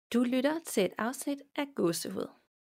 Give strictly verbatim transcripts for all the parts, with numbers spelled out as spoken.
Du lytter til et afsnit af Gåsehud.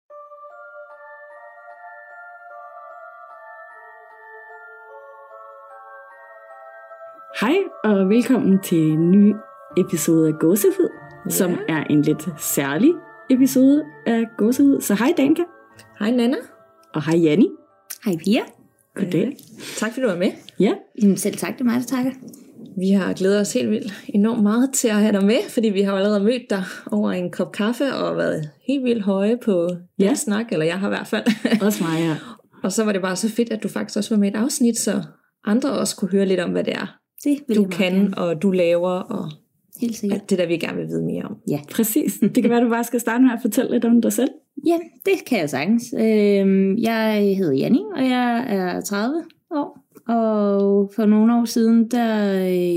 Hej og velkommen til en ny episode af Gåsehud, ja. Som er en lidt særlig episode af Gåsehud. Så hej Danka. Hej Nana. Og hej Janni. Hej Pia. Goddag. Øh, tak fordi du var med. Ja. Jamen selv tak, det er mig, der takker. Vi har glædet os helt vildt enormt meget til at have dig med, fordi vi har allerede mødt dig over en kop kaffe og været helt vildt høje på ja. den snak, eller jeg har i hvert fald. Også mig, ja. Og så var det bare så fedt, at du faktisk også var med i et afsnit, så andre også kunne høre lidt om, hvad det er, det vil du kan gerne. Og du laver, og helt sikkert. alt det der, vi gerne vil vide mere om. Ja, præcis. Det kan være, du bare skal starte med at fortælle lidt om dig selv. Ja, det kan jeg sagtens. Jeg hedder Janni, og jeg er tredive år. Og for nogle år siden, der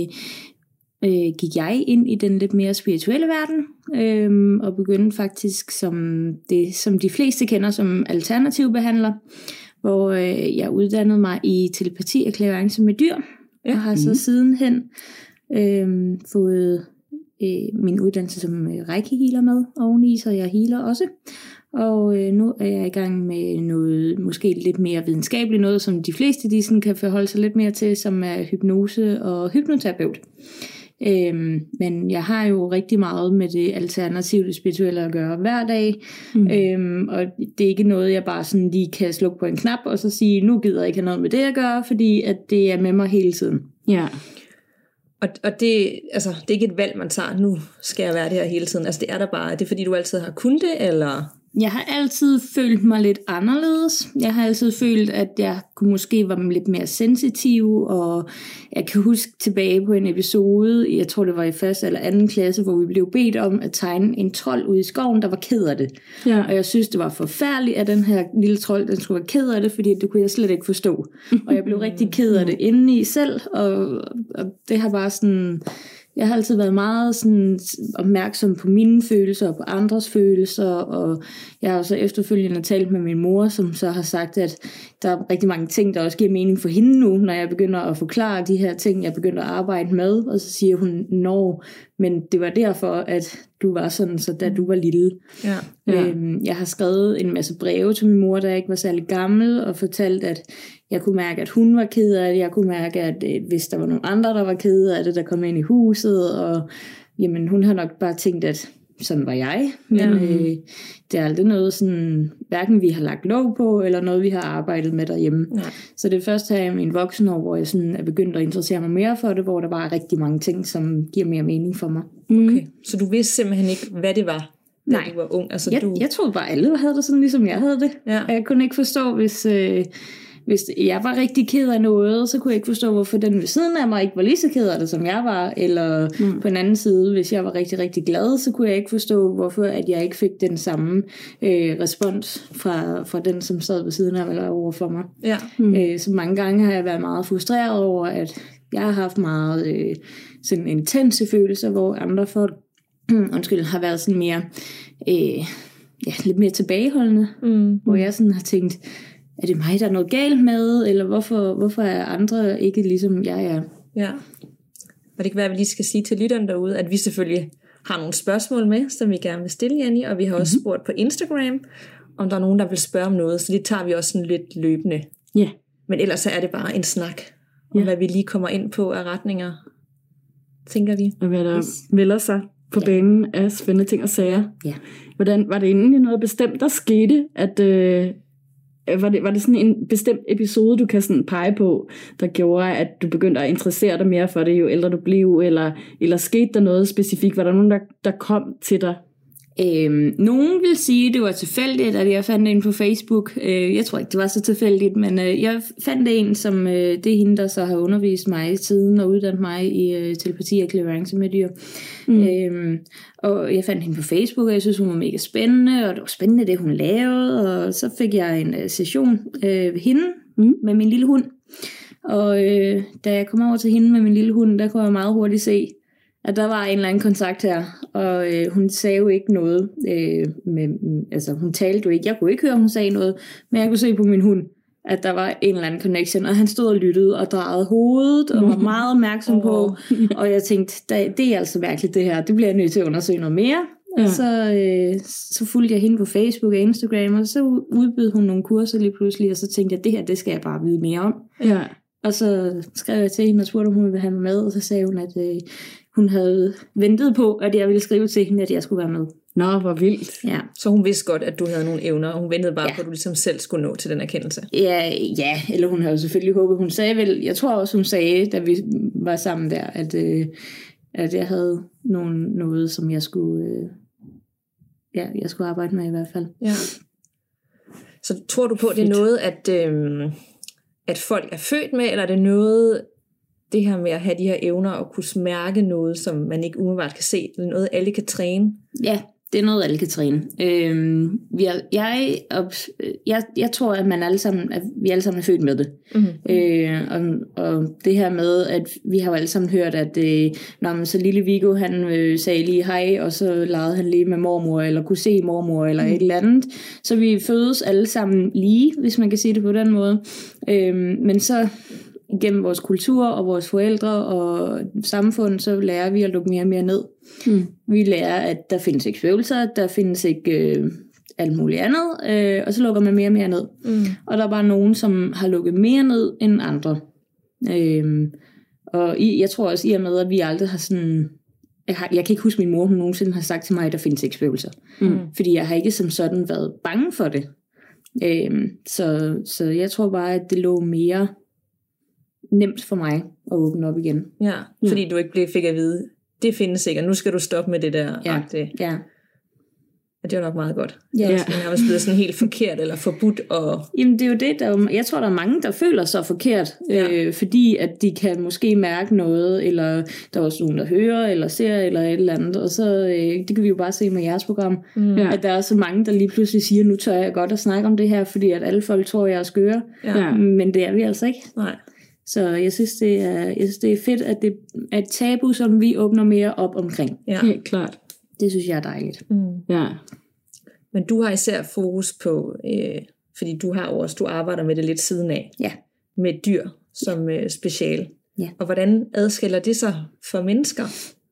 øh, gik jeg ind i den lidt mere spirituelle verden, øh, og begyndte faktisk som det, som de fleste kender som alternativ behandler, hvor øh, jeg uddannede mig i telepati og clairvoyance med dyr, ja. Og har så sidenhen øh, fået øh, min uddannelse som reiki-healer med oveni, så jeg healer også. Og øh, nu er jeg i gang med noget måske lidt mere videnskabeligt, noget som de fleste de sådan kan forholde sig lidt mere til, som er hypnose og hypnoterapeut. Øhm, men jeg har jo rigtig meget med det alternative, det spirituelle at gøre hver dag, mm. øhm, og det er ikke noget, jeg bare sådan lige kan slukke på en knap og så sige, nu gider jeg ikke have noget med det at gøre, fordi at det er med mig hele tiden. Ja. Og, og det, altså, det er ikke et valg, man tager, nu skal jeg være det her hele tiden. Altså det er der bare, er det fordi du altid har kunnet det, eller... Jeg har altid følt mig lidt anderledes. Jeg har altid følt, at jeg kunne måske være lidt mere sensitiv, og jeg kan huske tilbage på en episode, jeg tror det var i første eller anden klasse, hvor vi blev bedt om at tegne en trold ude i skoven, der var ked af det. Ja. Og jeg synes, det var forfærdeligt, at den her lille trold, den skulle være ked af det, fordi det kunne jeg slet ikke forstå. Og jeg blev rigtig ked af det indeni selv, og, og det har bare sådan... Jeg har altid været meget sådan opmærksom på mine følelser og på andres følelser, og jeg har også efterfølgende talt med min mor, som så har sagt, at der er rigtig mange ting, der også giver mening for hende nu, når jeg begynder at forklare de her ting, jeg begynder at arbejde med, og så siger hun, nå, men det var derfor, at du var sådan, så da du var lille. Ja, ja. Øhm, jeg har skrevet en masse breve til min mor, da jeg ikke var særlig gammel, og fortalt, at jeg kunne mærke, at hun var ked af det. Jeg kunne mærke, at hvis der var nogle andre, der var ked af det, der kom ind i huset, og jamen, hun har nok bare tænkt, at sådan var jeg. Men ja. øh, det er aldrig noget, sådan, hverken vi har lagt lov på, eller noget, vi har arbejdet med derhjemme. Ja. Så det er først her i min voksenår, hvor jeg sådan er begyndt at interessere mig mere for det, hvor der var rigtig mange ting, som giver mere mening for mig. Okay, så du vidste simpelthen ikke, hvad det var, da Nej. du var ung? Altså, jeg, du... jeg troede bare, alle havde det sådan, ligesom jeg havde det. Ja. Og jeg kunne ikke forstå, hvis... Øh, Hvis jeg var rigtig ked af noget, så kunne jeg ikke forstå, hvorfor den ved siden af mig ikke var lige så ked af det, som jeg var. Eller mm. på en anden side, hvis jeg var rigtig, rigtig glad, så kunne jeg ikke forstå, hvorfor at jeg ikke fik den samme øh, respons fra, fra den, som sad ved siden af mig eller over for mig. Ja. Mm. Øh, så mange gange har jeg været meget frustreret over, at jeg har haft meget øh, sådan intense følelser, hvor andre folk øh, undskyld, har været sådan mere øh, ja, lidt mere tilbageholdende. Mm. Hvor jeg sådan har tænkt... Er det mig, der er noget galt med, eller hvorfor, hvorfor er andre ikke ligesom jeg er? Ja, og det kan være, at vi lige skal sige til lytterne derude, at vi selvfølgelig har nogle spørgsmål med, som vi gerne vil stille, Janni, og vi har også mm-hmm. spurgt på Instagram, om der er nogen, der vil spørge om noget, så det tager vi også sådan lidt løbende. Ja. Yeah. Men ellers så er det bare en snak, om yeah. hvad vi lige kommer ind på af retninger, tænker vi. Og hvad der yes. melder sig på ja. banen af spændende ting og sager. Ja. Hvordan, var det egentlig noget bestemt, der skete, at... Øh Var det, var det sådan en bestemt episode, du kan sådan pege på, der gjorde, at du begyndte at interessere dig mere for det, jo ældre du blev, eller, eller skete der noget specifikt? Var der nogen, der, der kom til dig? Øhm, nogen vil sige, at det var tilfældigt, at jeg fandt en på Facebook. Øh, jeg tror ikke, det var så tilfældigt, men øh, jeg fandt en, som øh, det er hende, der så har undervist mig siden og uddannet mig i øh, telepati og clairvoyance med dyr. Mm. Øhm, og jeg fandt hende på Facebook, og jeg synes, hun var mega spændende, og det var spændende, det hun lavede. Og så fik jeg en øh, session øh, ved hende mm. med min lille hund. Og øh, da jeg kom over til hende med min lille hund, der kunne jeg meget hurtigt se, at der var en eller anden kontakt her, og øh, hun sagde jo ikke noget, øh, med, altså hun talte jo ikke, jeg kunne ikke høre, hun sagde noget, men jeg kunne se på min hund, at der var en eller anden connection, og han stod og lyttede og drejede hovedet, og var meget opmærksom på, og jeg tænkte, det er altså mærkeligt det her, det bliver jeg nødt til at undersøge noget mere, Og Ja. så, øh, så fulgte jeg hende på Facebook og Instagram, og så udbød hun nogle kurser lige pludselig, og så tænkte jeg, det her, det skal jeg bare vide mere om. Ja. Og så skrev jeg til hende og spurgte, om hun ville have mig med, og så sagde hun, at øh, hun havde ventet på, at jeg ville skrive til hende, at jeg skulle være med. Nå, hvor vildt. Ja, Så hun vidste godt, at du havde nogle evner, og hun ventede bare Ja. på, at du ligesom selv skulle nå til den erkendelse. ja, ja eller hun havde selvfølgelig håbet. Hun sagde vel, jeg tror også, hun sagde, da vi var sammen der, at, øh, at jeg havde nogen, noget, som jeg skulle, øh, ja, jeg skulle arbejde med i hvert fald. Ja. Så tror du på, at det er noget, at, øhm, at folk er født med, eller er det noget, det her med at have de her evner og kunne mærke noget, som man ikke umiddelbart kan se, eller noget, alle kan træne? Ja, det er noget, alle kan træne. Øhm, vi er, jeg, op, jeg, jeg tror, at, man alle sammen, at vi alle sammen er født med det. Mm-hmm. Øh, og, og det her med, at vi har jo alle sammen hørt, at øh, når man så lille Viggo, han øh, sagde lige hej, og så legede han lige med mormor, eller kunne se mormor, eller mm. et eller andet. Så vi fødes alle sammen lige, hvis man kan sige det på den måde. Øh, men så gennem vores kultur og vores forældre og samfund, så lærer vi at lukke mere og mere ned. Mm. Vi lærer, at der findes ikke spøgelser, der findes ikke øh, alt muligt andet, øh, og så lukker man mere og mere ned. Mm. Og der er bare nogen, som har lukket mere ned end andre. Øh, og i, jeg tror også, i og med, at vi aldrig har sådan... Jeg, har, jeg kan ikke huske, min mor hun nogensinde har sagt til mig, at der findes ikke spøgelser. Mm. Fordi jeg har ikke som sådan været bange for det. Øh, så, så jeg tror bare, at det lå mere nemt for mig at åbne op igen. Ja, fordi du ikke blev, fik at vide, det findes ikke, og nu skal du stoppe med det der. Ja, agtige. ja. Og det var nok meget godt. Ja. Det er nærmest blevet sådan helt forkert eller forbudt. Og... Jamen det er jo det, der er, jeg tror der er mange, der føler sig forkert, Ja. øh, fordi at de kan måske mærke noget, eller der er også nogen, der hører, eller ser, eller et eller andet, og så, øh, det kan vi jo bare se med jeres program, Mm. Ja. at der er så mange, der lige pludselig siger, nu tør jeg godt at snakke om det her, fordi at alle folk tror, jeg er skøre, Ja. Ja. men det er vi altså ikke. Nej. Så jeg synes, det er, jeg synes, det er fedt, at det er et tabu, som vi åbner mere op omkring. Ja. Helt klart. Det synes jeg er dejligt. Mm. Ja. Men du har især fokus på, øh, fordi du har også, du arbejder med det lidt siden af, Ja. med dyr som øh, special. Ja. Og hvordan adskiller det sig for mennesker?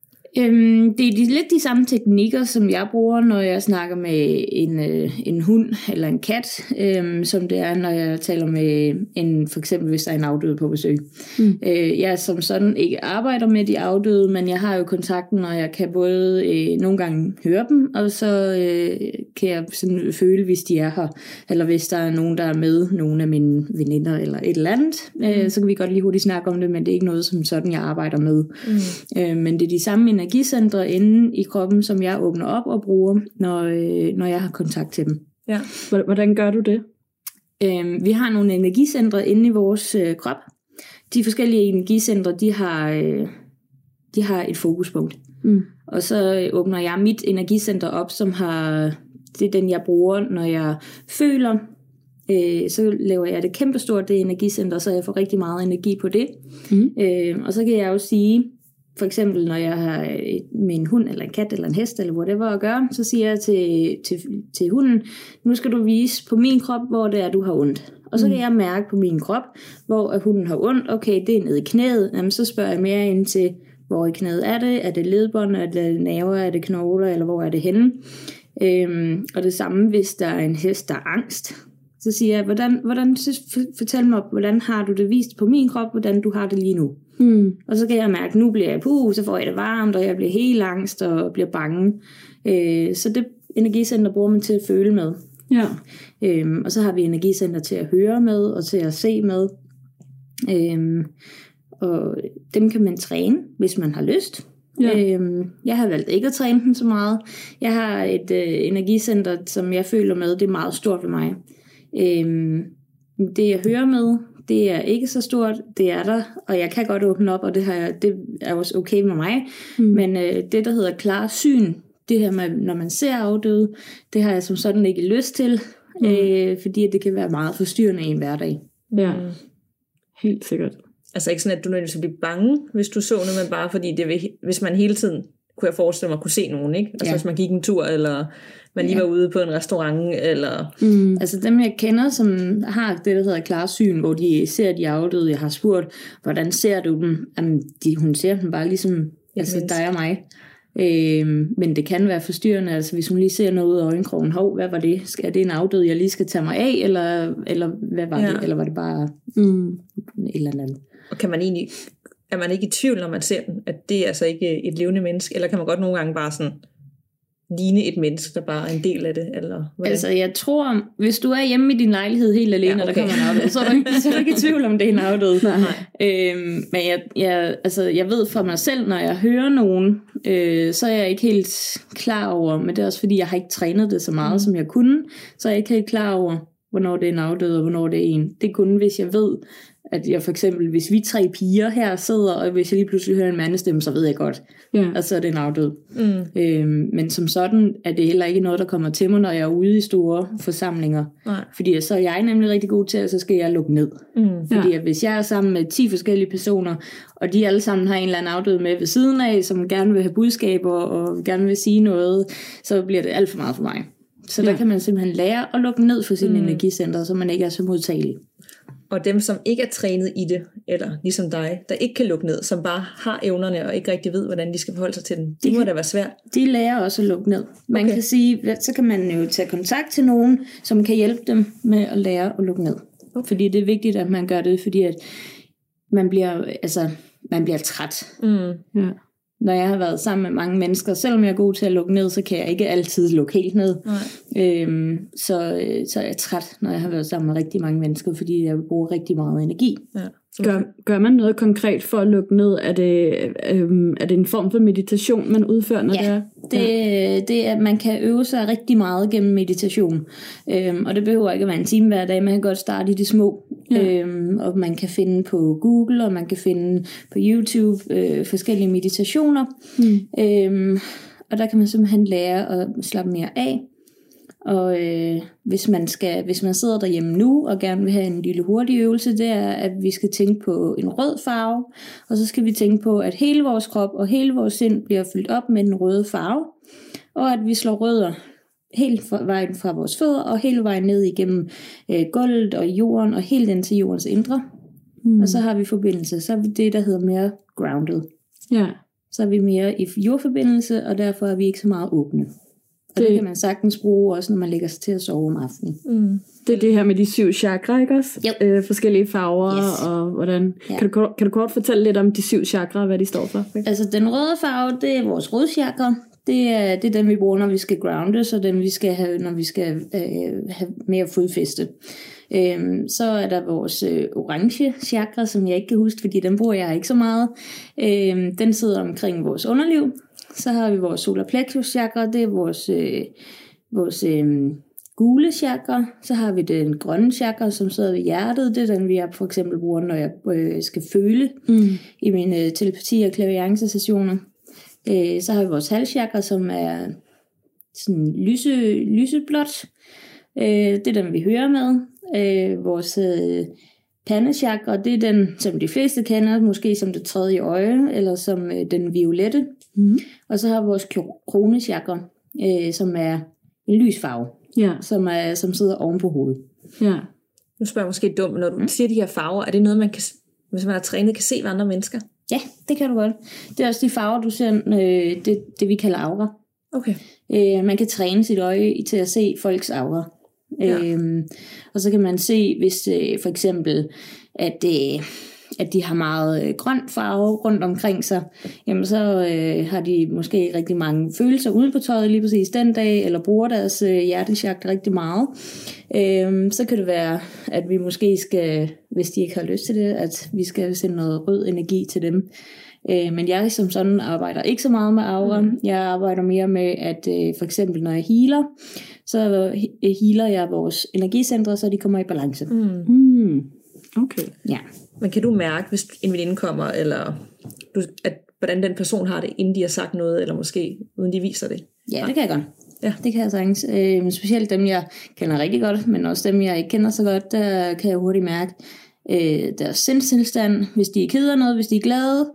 Øhm, det er de, lidt de samme teknikker, som jeg bruger, når jeg snakker med en, øh, en hund eller en kat, øhm, som det er, når jeg taler med en, for eksempel hvis der er en afdød på besøg. Mm. Øh, jeg som sådan ikke arbejder med de afdøde, men jeg har jo kontakten, og jeg kan både øh, nogle gange høre dem, og så øh, kan jeg sådan føle, hvis de er her, eller hvis der er nogen, der er med, nogle af mine veninder eller et eller andet, øh, så kan vi godt lige hurtigt snakke om det, men det er ikke noget som sådan, jeg arbejder med. Mm. Øh, men det er de samme energicentre inde i kroppen, som jeg åbner op og bruger, når, øh, når jeg har kontakt til dem. Ja. Hvordan gør du det? Øh, vi har nogle energicentre inde i vores øh, krop. De forskellige energicentre, de har, øh, de har et fokuspunkt. Mm. Og så øh, åbner jeg mit energicenter op, som har, det er den, jeg bruger, når jeg føler. Øh, så laver jeg det kæmpestort, det energicenter, så jeg får rigtig meget energi på det. Mm. Øh, og så kan jeg jo sige, for eksempel når jeg har med en hund eller en kat eller en hest eller whatever at gøre, så siger jeg til, til, til hunden, nu skal du vise på min krop, hvor det er, du har ondt. Og så kan jeg mærke på min krop, hvor hunden har ondt. Okay, det er nede i knæet. Jamen, så spørger jeg mere ind til, hvor i knæet er det? Er det ledbånd? Er det nerver? Er det knogler? Eller hvor er det henne? Øhm, og det samme, hvis der er en hest, der er angst. Så siger jeg, hvordan, hvordan, fortæl mig, hvordan har du det vist på min krop, hvordan du har det lige nu. Mm. Og så kan jeg mærke, nu bliver jeg puh, så får jeg det varmt, og jeg bliver helt angst og bliver bange. Øh, så det energicenter bruger man til at føle med. Ja. Øhm, og så har vi energicenter til at høre med og til at se med. Øhm, og dem kan man træne, hvis man har lyst. Ja. Øhm, jeg har valgt ikke at træne dem så meget. Jeg har et øh, energicenter, som jeg føler med, det er meget stort ved mig. Øhm, det jeg hører med, det er ikke så stort, det er der, og jeg kan godt åbne op, og det, har jeg, det er også okay med mig. Mm. Men øh, det, der hedder klar syn, det her med, når man ser afdøde, det har jeg som sådan ikke lyst til, mm. øh, fordi det kan være meget forstyrrende i en hverdag. Ja. Mm. Helt sikkert. Altså ikke sådan, at du nødvendigvis bliver bange, hvis du så noget, men bare fordi, det vil, hvis man hele tiden, kunne jeg forestille mig, kunne se nogen, ikke? Altså Ja. hvis man gik en tur, eller man lige Ja. var ude på en restaurant, eller... Mm. Altså dem jeg kender, som har det, der hedder klarsyn, hvor de ser de afdøde, jeg har spurgt, hvordan ser du dem? Jamen, de, hun ser dem bare ligesom altså, menneske. dig og mig. Øh, men det kan være forstyrrende, altså hvis hun lige ser noget ud af øjenkrogen, hov, hvad var det? Er det en afdød, jeg lige skal tage mig af, eller, eller hvad var ja. det? Eller var det bare mm, et eller andet? Og kan man egentlig, er man ikke i tvivl, når man ser den, at det er altså ikke et levende menneske, eller kan man godt nogle gange bare sådan ligne et menneske, der bare er en del af det? Eller altså jeg tror, hvis du er hjemme i din lejlighed helt alene, ja, okay. og der kommer en afdød, så er, du, så er du ikke i tvivl om, det er en afdød. øhm, men jeg, jeg, altså, jeg ved for mig selv, når jeg hører nogen, øh, så er jeg ikke helt klar over, men det er også fordi, jeg har ikke trænet det så meget, mm. som jeg kunne, så er jeg ikke helt klar over, hvornår det er en afdød, og hvornår det er en. Det er kun, hvis jeg ved, at jeg for eksempel, hvis vi tre piger her sidder, og hvis jeg lige pludselig hører en mandestemme, så ved jeg godt, ja. at så er det en afdød. Mm. Øhm, men som sådan er det heller ikke noget, der kommer til mig, når jeg er ude i store forsamlinger. Nej. Fordi så er jeg nemlig rigtig god til, at så skal jeg lukke ned. Mm. Fordi at hvis jeg er sammen med ti forskellige personer, og de alle sammen har en eller anden afdød med ved siden af, som gerne vil have budskaber, og gerne vil sige noget, så bliver det alt for meget for mig. Så ja. der kan man simpelthen lære at lukke ned for sine mm. energicenter, så man ikke er så modtagelig. Og dem, som ikke er trænet i det, eller ligesom dig, der ikke kan lukke ned, som bare har evnerne og ikke rigtig ved, hvordan de skal forholde sig til den, det må da være svært. De lærer også at lukke ned. Man okay. kan sige, så kan man jo tage kontakt til nogen, som kan hjælpe dem med at lære at lukke ned. Okay. Fordi det er vigtigt, at man gør det, fordi at man bliver, altså, man bliver træt. Mm. Ja. Når jeg har været sammen med mange mennesker, selvom jeg er god til at lukke ned, så kan jeg ikke altid lukke helt ned. Øhm, så, så er jeg træt, når jeg har været sammen med rigtig mange mennesker, fordi jeg bruger rigtig meget energi. Ja. Gør, gør man noget konkret for at lukke ned? Er det, øhm, er det en form for meditation, man udfører, når ja, det er? Det, det er, man kan øve sig rigtig meget gennem meditation. Øhm, og det behøver ikke at være en time hver dag, man kan godt starte i de små. Ja. Øhm, og man kan finde på Google, og man kan finde på YouTube øh, forskellige meditationer. Mm. Øhm, og der kan man simpelthen lære at slappe mere af. Og øh, hvis man skal, hvis man sidder derhjemme nu og gerne vil have en lille hurtig øvelse, det er, at vi skal tænke på en rød farve, og så skal vi tænke på, at hele vores krop og hele vores sind bliver fyldt op med den røde farve, og at vi slår rødder hele vejen fra vores fødder og hele vejen ned igennem øh, gulvet og jorden og helt ind til jordens indre. Mm. Og så har vi forbindelse, så er vi det, der hedder mere grounded. Ja. Så er vi mere i jordforbindelse, og derfor er vi ikke så meget åbne. Og det, det kan man sagtens bruge også, når man lægger sig til at sove om aftenen. Mm. Det er det her med de syv chakra, ikke også? Øh, forskellige farver, yes. og hvordan... Ja. Kan, du, kan du kort fortælle lidt om de syv chakra, hvad de står for? Altså, den røde farve, det er vores rodchakra. Det er, det er den, vi bruger, når vi skal grounde, så den, vi skal have, når vi skal øh, have mere fodfæste. Øhm, så er der vores øh, orange chakra, som jeg ikke kan huske, fordi den bruger jeg ikke så meget. Øhm, den sidder omkring vores underliv. Så har vi vores solar plexus chakra, det er vores, øh, vores øh, gule chakra. Så har vi den grønne chakra, som sidder ved hjertet. Det er den, vi for eksempel bruger, når jeg øh, skal føle mm. i mine øh, telepati- og clairvoyance-sessioner. Øh, så har vi vores halschakra, som er sådan lyse, lyseblåt. Øh, det er den, vi hører med. Øh, vores øh, pandechakra, det er den, som de fleste kender, måske som det tredje øje, eller som øh, den violette. Mm. Og så har vi vores kronechakra, øh, som er en lysfarve, ja. som, er, som sidder oven på hovedet. Ja. Nu spørger jeg måske dumt, når du mm. siger de her farver, er det noget, man kan, hvis man er trænet, kan se ved andre mennesker? Ja, det kan du godt. Det er også de farver, du ser, øh, det, det vi kalder aura. Okay. Øh, man kan træne sit øje til at se folks aura. Ja. Øhm, og så kan man se, hvis øh, for eksempel, at, øh, at de har meget øh, grøn farve rundt omkring sig, jamen så øh, har de måske rigtig mange følelser ude på tøjet lige præcis den dag, eller bruger deres øh, hjertechakra rigtig meget. Øhm, så kan det være, at vi måske skal, hvis de ikke har lyst til det, at vi skal sende noget rød energi til dem. Øh, men jeg som sådan arbejder ikke så meget med aura. Mm. Jeg arbejder mere med, at øh, for eksempel når jeg healer, så healer jeg vores energicentre, så de kommer i balance. Mm. Mm. Okay. Ja. Men kan du mærke, hvis en veninde kommer, eller du, at, hvordan den person har det, inden de har sagt noget, eller måske uden de viser det? Ja, det kan jeg godt. Ja. Det kan jeg sagtens. Øh, specielt dem, jeg kender rigtig godt, men også dem, jeg ikke kender så godt, der kan jeg hurtigt mærke øh, deres sindstilstand. Hvis de er ked af noget, hvis de er glade,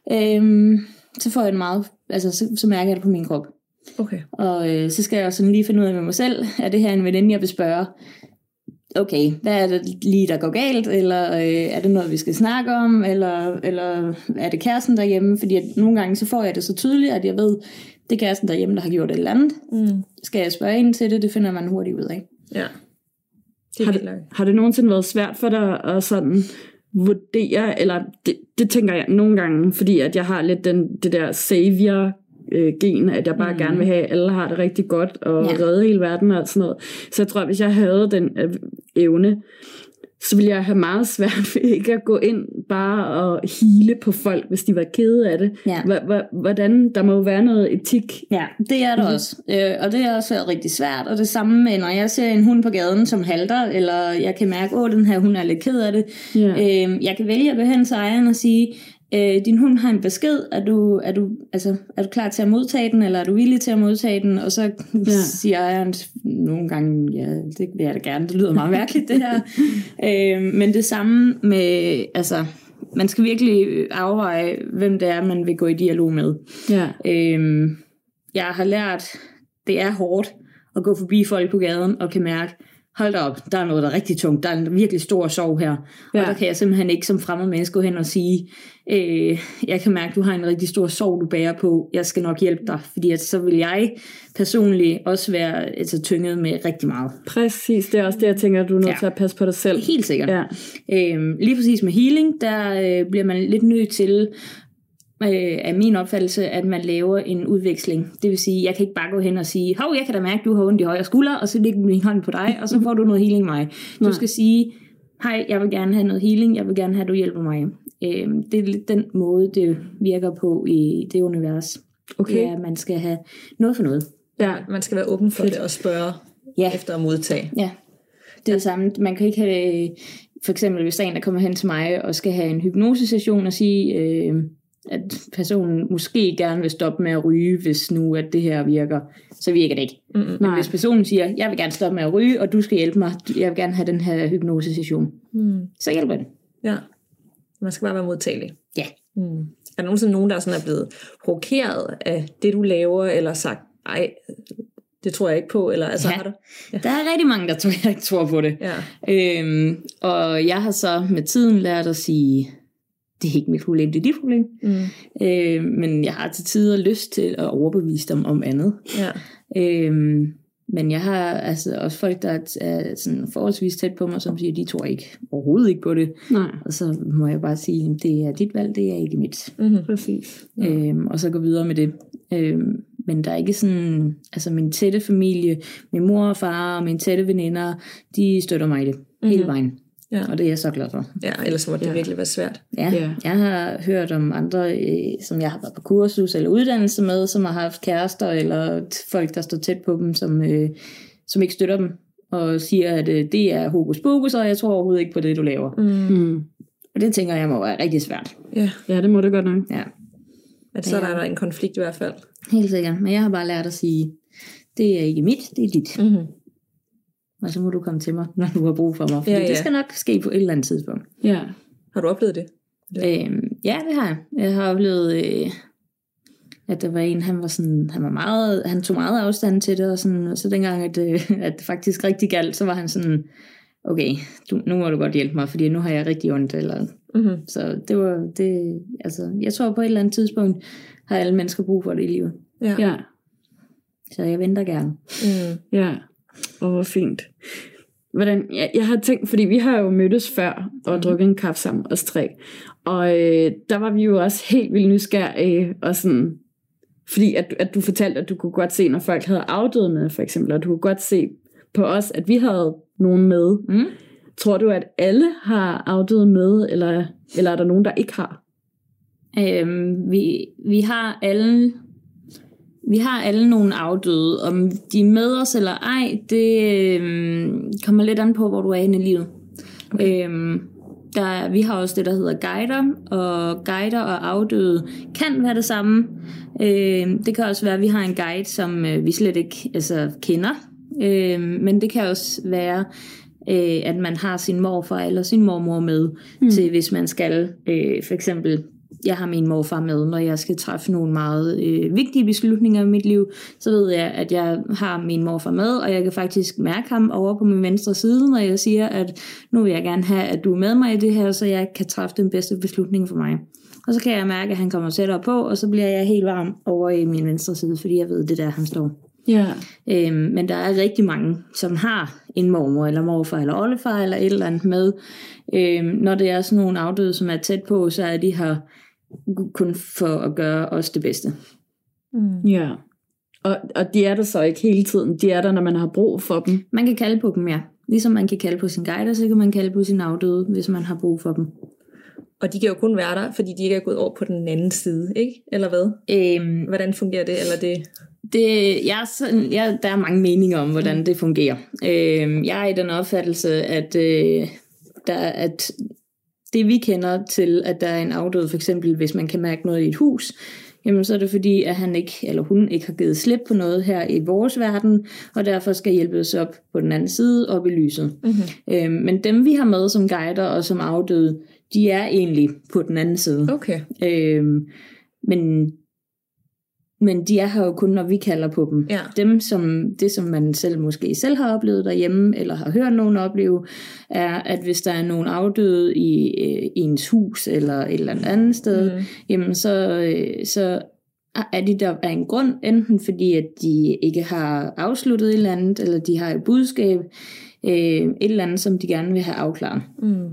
øh, så får jeg en meget, altså så, så mærker jeg det på min krop. Okay. Og øh, så skal jeg også sådan lige finde ud af med mig selv, er det her en veninde, jeg vil spørge? okay, hvad er det lige, der går galt, eller øh, er det noget, vi skal snakke om, eller, eller er det kæresten derhjemme, fordi at nogle gange så får jeg det så tydeligt, at jeg ved, det er kæresten derhjemme, der har gjort et eller andet. Mm. Skal jeg spørge ind til det? Det finder man hurtigt ud af. Ja. Det har, det, har det nogensinde været svært for dig at sådan vurdere, eller det, det tænker jeg nogle gange, fordi at jeg har lidt den, det der savior gen, at jeg bare mm. gerne vil have, at alle har det rigtig godt, og ja. redde hele verden og sådan noget. Så jeg tror, hvis jeg havde den øh, evne, så ville jeg have meget svært ved ikke at gå ind bare og hele på folk, hvis de var kede af det. Ja. Hvordan, der må jo være noget etik. Ja, det er der mm-hmm. også. Øh, og det er også rigtig svært. Og det samme med, når jeg ser en hund på gaden, som halter, eller jeg kan mærke, at den her hund er lidt ked af det. Ja. Øh, jeg kan vælge at gå hen til ejeren og sige, Øh, din hund har en besked, er du, er, du, altså, er du klar til at modtage den, eller er du villig til at modtage den? Og så ja. siger ejeren nogle gange, ja, det vil jeg da gerne, det lyder meget mærkeligt det her. øh, men det samme med, altså, man skal virkelig afveje, hvem det er, man vil gå i dialog med. Ja. Øh, jeg har lært, det er hårdt at gå forbi folk på gaden og kan mærke, hold da op, der er noget, der er rigtig tungt. Der er en virkelig stor sorg her. Ja. Og der kan jeg simpelthen ikke som fremmed menneske gå hen og sige, øh, jeg kan mærke, du har en rigtig stor sorg, du bærer på. Jeg skal nok hjælpe dig. Fordi at så vil jeg personligt også være altså, tynget med rigtig meget. Præcis, det er også det, jeg tænker, du er nødt ja. til at passe på dig selv. Helt sikkert. Ja. Øh, lige præcis med healing, der øh, bliver man lidt nødt til af min opfattelse, at man laver en udveksling. Det vil sige, jeg kan ikke bare gå hen og sige, hov, jeg kan da mærke, du har ondt i højre skulder, og så lægger min hånd på dig, og så får du noget healing mig. Du Nej. skal sige, hej, jeg vil gerne have noget healing, jeg vil gerne have, at du hjælper mig. Øhm, det er lidt den måde, det virker på i det univers. Okay. Det er, at man skal have noget for noget. Ja, man skal være åben for det og spørge ja. efter at modtage. Ja, det er det samme. Man kan ikke have, for eksempel hvis der er en, der kommer hen til mig og skal have en hypnosesession og sige, øh, at personen måske gerne vil stoppe med at ryge, hvis nu at det her virker, så virker det ikke. Mm-hmm. Men hvis personen siger, jeg vil gerne stoppe med at ryge, og du skal hjælpe mig, jeg vil gerne have den her hypnosesession, mm. så hjælper det. Ja, man skal bare være modtagelig. Ja. Mm. Er der nogensinde nogen, der sådan er blevet provokeret af det, du laver, eller sagt, ej, det tror jeg ikke på, eller altså ja. har du? Ja. Der er rigtig mange, der tror, jeg ikke tror på det. Ja. Øhm, og jeg har så med tiden lært at sige, det er ikke mit problem, det er dit problem. Mm. Øh, men jeg har til tider lyst til at overbevise dem om andet. Ja. Øh, men jeg har altså også folk, der er sådan forholdsvis tæt på mig, som siger, de tror ikke overhovedet ikke på det. Nej. Og så må jeg bare sige, det er dit valg, det er ikke mit. Mm-hmm. Præcis. Ja. Øh, og så gå videre med det. Øh, men der er ikke sådan, altså min tætte familie, min mor og far og mine tætte veninder, de støtter mig i det mm-hmm. hele vejen. Ja. Og det er jeg så glad for. Ja, ellers må det ja. virkelig være svært. Ja, ja, jeg har hørt om andre, øh, som jeg har været på kursus eller uddannelse med, som har haft kærester eller folk, der står tæt på dem, som, øh, som ikke støtter dem, og siger, at øh, det er hokus pokus, og jeg tror overhovedet ikke på det, du laver. Mm. Og det tænker jeg må være rigtig svært. Ja, ja det må det godt nok. Ja. At så ja. er der en konflikt i hvert fald. Helt sikkert, men jeg har bare lært at sige, det er ikke mit, det er dit. Mm-hmm. Og så må du komme til mig, når du har brug for mig. Fordi ja, ja. det skal nok ske på et eller andet tidspunkt. Ja. Har du oplevet det? Øhm, ja, det har jeg. Jeg har oplevet, øh, at der var en, han var sådan, han var meget, han tog meget afstand til det, og, sådan, og så dengang, at, øh, at det faktisk rigtig galt, så var han sådan, okay, du, nu må du godt hjælpe mig, fordi nu har jeg rigtig ondt. Eller, mm-hmm. Så det var, det, altså, jeg tror på et eller andet tidspunkt, har alle mennesker brug for det i livet. Ja. ja. Så jeg venter gerne. Mm. Ja. Åh, oh, hvor fint. Hvordan, jeg, jeg har tænkt, fordi vi har jo mødtes før og mm. drukket en kaffe sammen, os tre. Og øh, der var vi jo også helt vildt nysgerrige, og sådan, fordi at, at du fortalte, at du kunne godt se, når folk havde afdøde med, for eksempel, og du kunne godt se på os, at vi havde nogen med. Mm. Tror du, at alle har afdøde med, eller, eller er der nogen, der ikke har? Øhm, vi, vi har alle... Vi har alle nogle afdøde. Om de er med os eller ej, det øh, kommer lidt an på, hvor du er inde i livet. Okay. Øhm, der, vi har også det, der hedder guider, og guider og afdøde kan være det samme. Øhm, det kan også være, at vi har en guide, som øh, vi slet ikke altså, kender. Øhm, men det kan også være, øh, at man har sin morfar eller sin mormor med, mm. til hvis man skal øh, for eksempel jeg har min morfar med, når jeg skal træffe nogle meget øh, vigtige beslutninger i mit liv, så ved jeg, at jeg har min morfar med, og jeg kan faktisk mærke ham over på min venstre side, når jeg siger, at nu vil jeg gerne have, at du er med mig i det her, så jeg kan træffe den bedste beslutning for mig. Og så kan jeg mærke, at han kommer tættere på, og så bliver jeg helt varm over i min venstre side, fordi jeg ved, det der han står. Ja. Øhm, men der er rigtig mange, som har en mormor, eller morfar, eller oldefar, eller et eller andet med. Øhm, når det er sådan nogle afdøde, som er tæt på, så er de her kun for at gøre os det bedste. Mm. Ja. Og, og de er der så ikke hele tiden. De er der, når man har brug for dem. Man kan kalde på dem, ja. Ligesom man kan kalde på sin guide, så kan man kalde på sin afdøde, hvis man har brug for dem. Og de kan jo kun være der, fordi de ikke er gået over på den anden side, ikke? Eller hvad? Øhm, Hvordan fungerer det? Eller det... Det, jeg, sådan, jeg, der er mange meninger om, hvordan det fungerer. Øh, jeg er i den opfattelse, at, øh, der, at det vi kender til, at der er en afdød, for eksempel hvis man kan mærke noget i et hus, jamen så er det fordi, at han ikke, eller hun ikke har givet slip på noget her i vores verden, og derfor skal hjælpes op på den anden side, op i lyset. Mm-hmm. Øh, men dem vi har med som guider og som afdøde, de er egentlig på den anden side. Okay. Øh, men Men de er her jo kun, når vi kalder på dem. Ja. Dem, som, det som man selv måske selv har oplevet derhjemme, eller har hørt nogen opleve, er, at hvis der er nogen afdøde i øh, ens hus, eller et eller andet sted, mm. jamen så, øh, så er de der af en grund, enten fordi, at de ikke har afsluttet et eller andet, eller de har et budskab, øh, et eller andet, som de gerne vil have afklaret. Mm.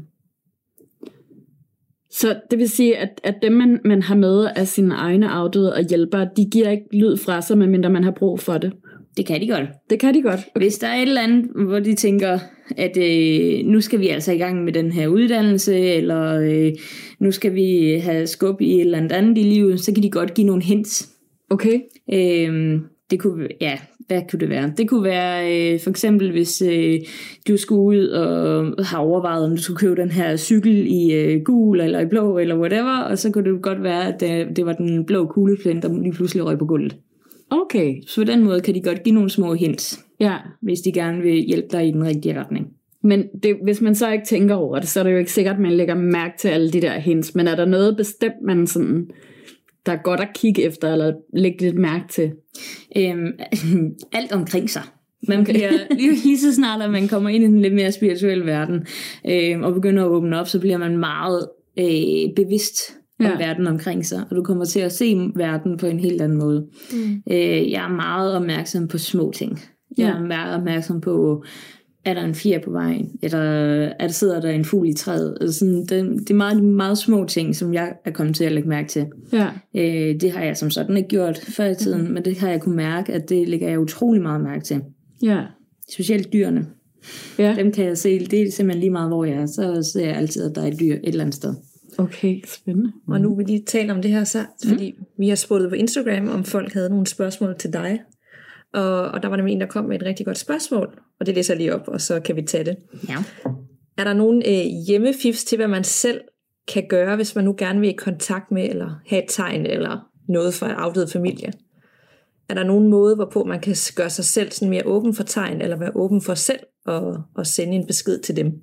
Så det vil sige, at, at dem, man, man har med af sine egne afdøde og hjælpere, de giver ikke lyd fra sig, medmindre man har brug for det. Det kan de godt. Det kan de godt. Okay. Hvis der er et eller andet, hvor de tænker, at øh, nu skal vi altså i gang med den her uddannelse, eller øh, nu skal vi have skub i et eller andet i livet, så kan de godt give nogle hints. Okay. Øh, det kunne, ja, hvad kunne det være? Det kunne være øh, for eksempel, hvis øh, du skulle ud og har overvejet, om du skulle købe den her cykel i øh, gul eller i blå eller whatever, og så kunne det godt være, at det, det var den blå kuglepen, der lige pludselig røg på gulvet. Okay. Så på den måde kan de godt give nogle små hints, ja, hvis de gerne vil hjælpe dig i den rigtige retning. Men det, hvis man så ikke tænker over det, så er det jo ikke sikkert, at man lægger mærke til alle de der hints. Men er der noget bestemt, man sådan, der er godt at kigge efter, eller lægge lidt mærke til? Øhm, alt omkring sig. Man bliver lige, lige så snart, at man kommer ind i den lidt mere spirituelle verden, øh, og begynder at åbne op, så bliver man meget øh, bevidst om ja. verden omkring sig, og du kommer til at se verden på en helt anden måde. Mm. Øh, jeg er meget opmærksom på små ting. Jeg er meget opmærksom på, er der en fjer på vejen, eller er der sidder der en fugl i træet. Altså sådan, det, det er meget, meget små ting, som jeg er kommet til at lægge mærke til. Ja. Øh, det har jeg som sådan ikke gjort før i tiden, mm. men det har jeg kunnet mærke, at det lægger jeg utrolig meget mærke til. Ja. Specielt dyrene. Ja. Dem kan jeg se, det er simpelthen lige meget, hvor jeg er. Så ser jeg altid, at der er et dyr et eller andet sted. Okay, spændende. Mm. Og nu vil lige tale om det her så, fordi mm. vi har spurgt på Instagram, om folk havde nogle spørgsmål til dig. Og, og der var nemlig en, der kom med et rigtig godt spørgsmål, og det læser jeg lige op, og så kan vi tage det. Ja. Er der nogle øh, hjemmefifs til, hvad man selv kan gøre, hvis man nu gerne vil i kontakt med, eller have et tegn, eller noget fra en afdød familie? Er der nogen måde, hvorpå man kan gøre sig selv sådan mere åben for tegn, eller være åben for selv, og, og sende en besked til dem?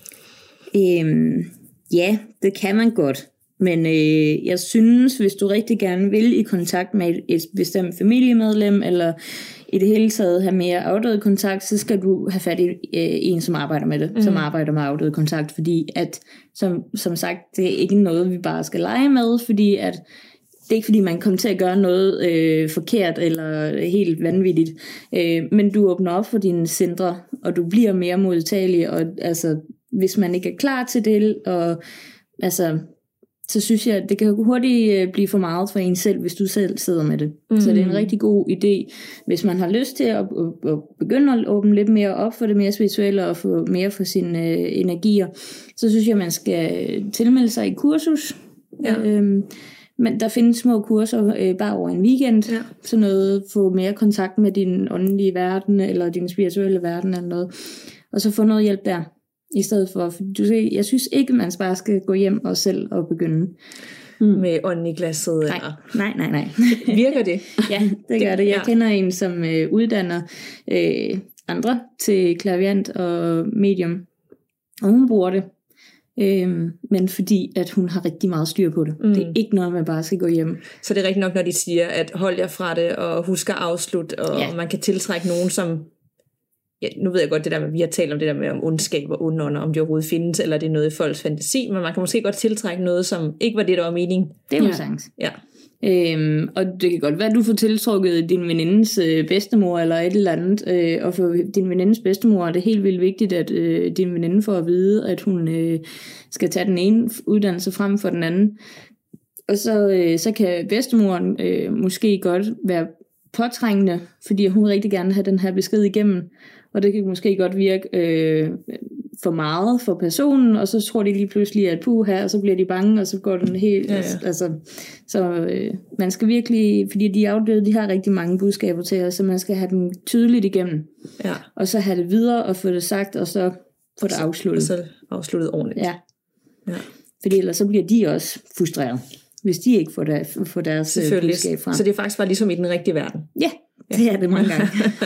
Øhm, ja, det kan man godt. Men øh, jeg synes, hvis du rigtig gerne vil i kontakt med et, et bestemt familiemedlem, eller i det hele taget have mere afdøde kontakt, så skal du have fat i øh, en, som arbejder med det, mm. som arbejder med afdøde kontakt, fordi at, som, som sagt, det er ikke noget, vi bare skal lege med, fordi at det er ikke fordi, man kommer til at gøre noget øh, forkert eller helt vanvittigt, øh, men du åbner op for dine centre, og du bliver mere modtagelig, og altså, hvis man ikke er klar til det, og altså, så synes jeg, at det kan hurtigt blive for meget for en selv, hvis du selv sidder med det. Mm. Så det er en rigtig god idé, hvis man har lyst til at, at, at begynde at åbne lidt mere op for det mere spirituelle, og få mere for sine øh, energier, så synes jeg, at man skal tilmelde sig i kursus. Ja. Øhm, men der findes små kurser øh, bare over en weekend, ja. Så noget, få mere kontakt med din åndelige verden, eller din spirituelle verden, eller noget, og så få noget hjælp der. I stedet for, for du ser, jeg synes ikke, man bare skal gå hjem og selv og begynde. Mm. Med ånden i glasset? Nej, eller? nej, nej, nej. Virker det? Ja, det gør det. Jeg ja. kender en, som øh, uddanner øh, andre til klaviant og medium, og hun bruger det. Øhm, men fordi, at hun har rigtig meget styr på det. Mm. Det er ikke noget, man bare skal gå hjem. Så det er rigtigt nok, når de siger, at hold jer fra det, og husk at afslutte, og ja. Man kan tiltrække nogen, som... Ja, nu ved jeg godt det der med, vi har talt om det der med om ondskab og ondånder, om det overhovedet findes, eller det er noget i folks fantasi, men man kan måske godt tiltrække noget, som ikke var det, der var meningen. Det er jo sandt. Ja. Øhm, og det kan godt være, at du får tiltrukket din venindes øh, bedstemor eller et eller andet, øh, og for din venindes bedstemor er det helt vildt vigtigt, at øh, din veninde får at vide, at hun øh, skal tage den ene uddannelse frem for den anden. Og så, øh, så kan bedstemoren øh, måske godt være påtrængende, fordi hun rigtig gerne have den her besked igennem, og det kan måske godt virke øh, for meget for personen, og så tror de lige pludselig, at puh her, og så bliver de bange, og så går den helt... Ja, ja. Altså, så øh, man skal virkelig, fordi de afdøde, de har rigtig mange budskaber til os, så man skal have dem tydeligt igennem, ja. Og så have det videre, og få det sagt, og så få det afsluttet. Og så afsluttet ordentligt. Ja. Ja. Fordi ellers så bliver de også frustreret, hvis de ikke får, der, får deres budskab frem. Så det er faktisk bare ligesom i den rigtige verden. Ja, det er det mange gange.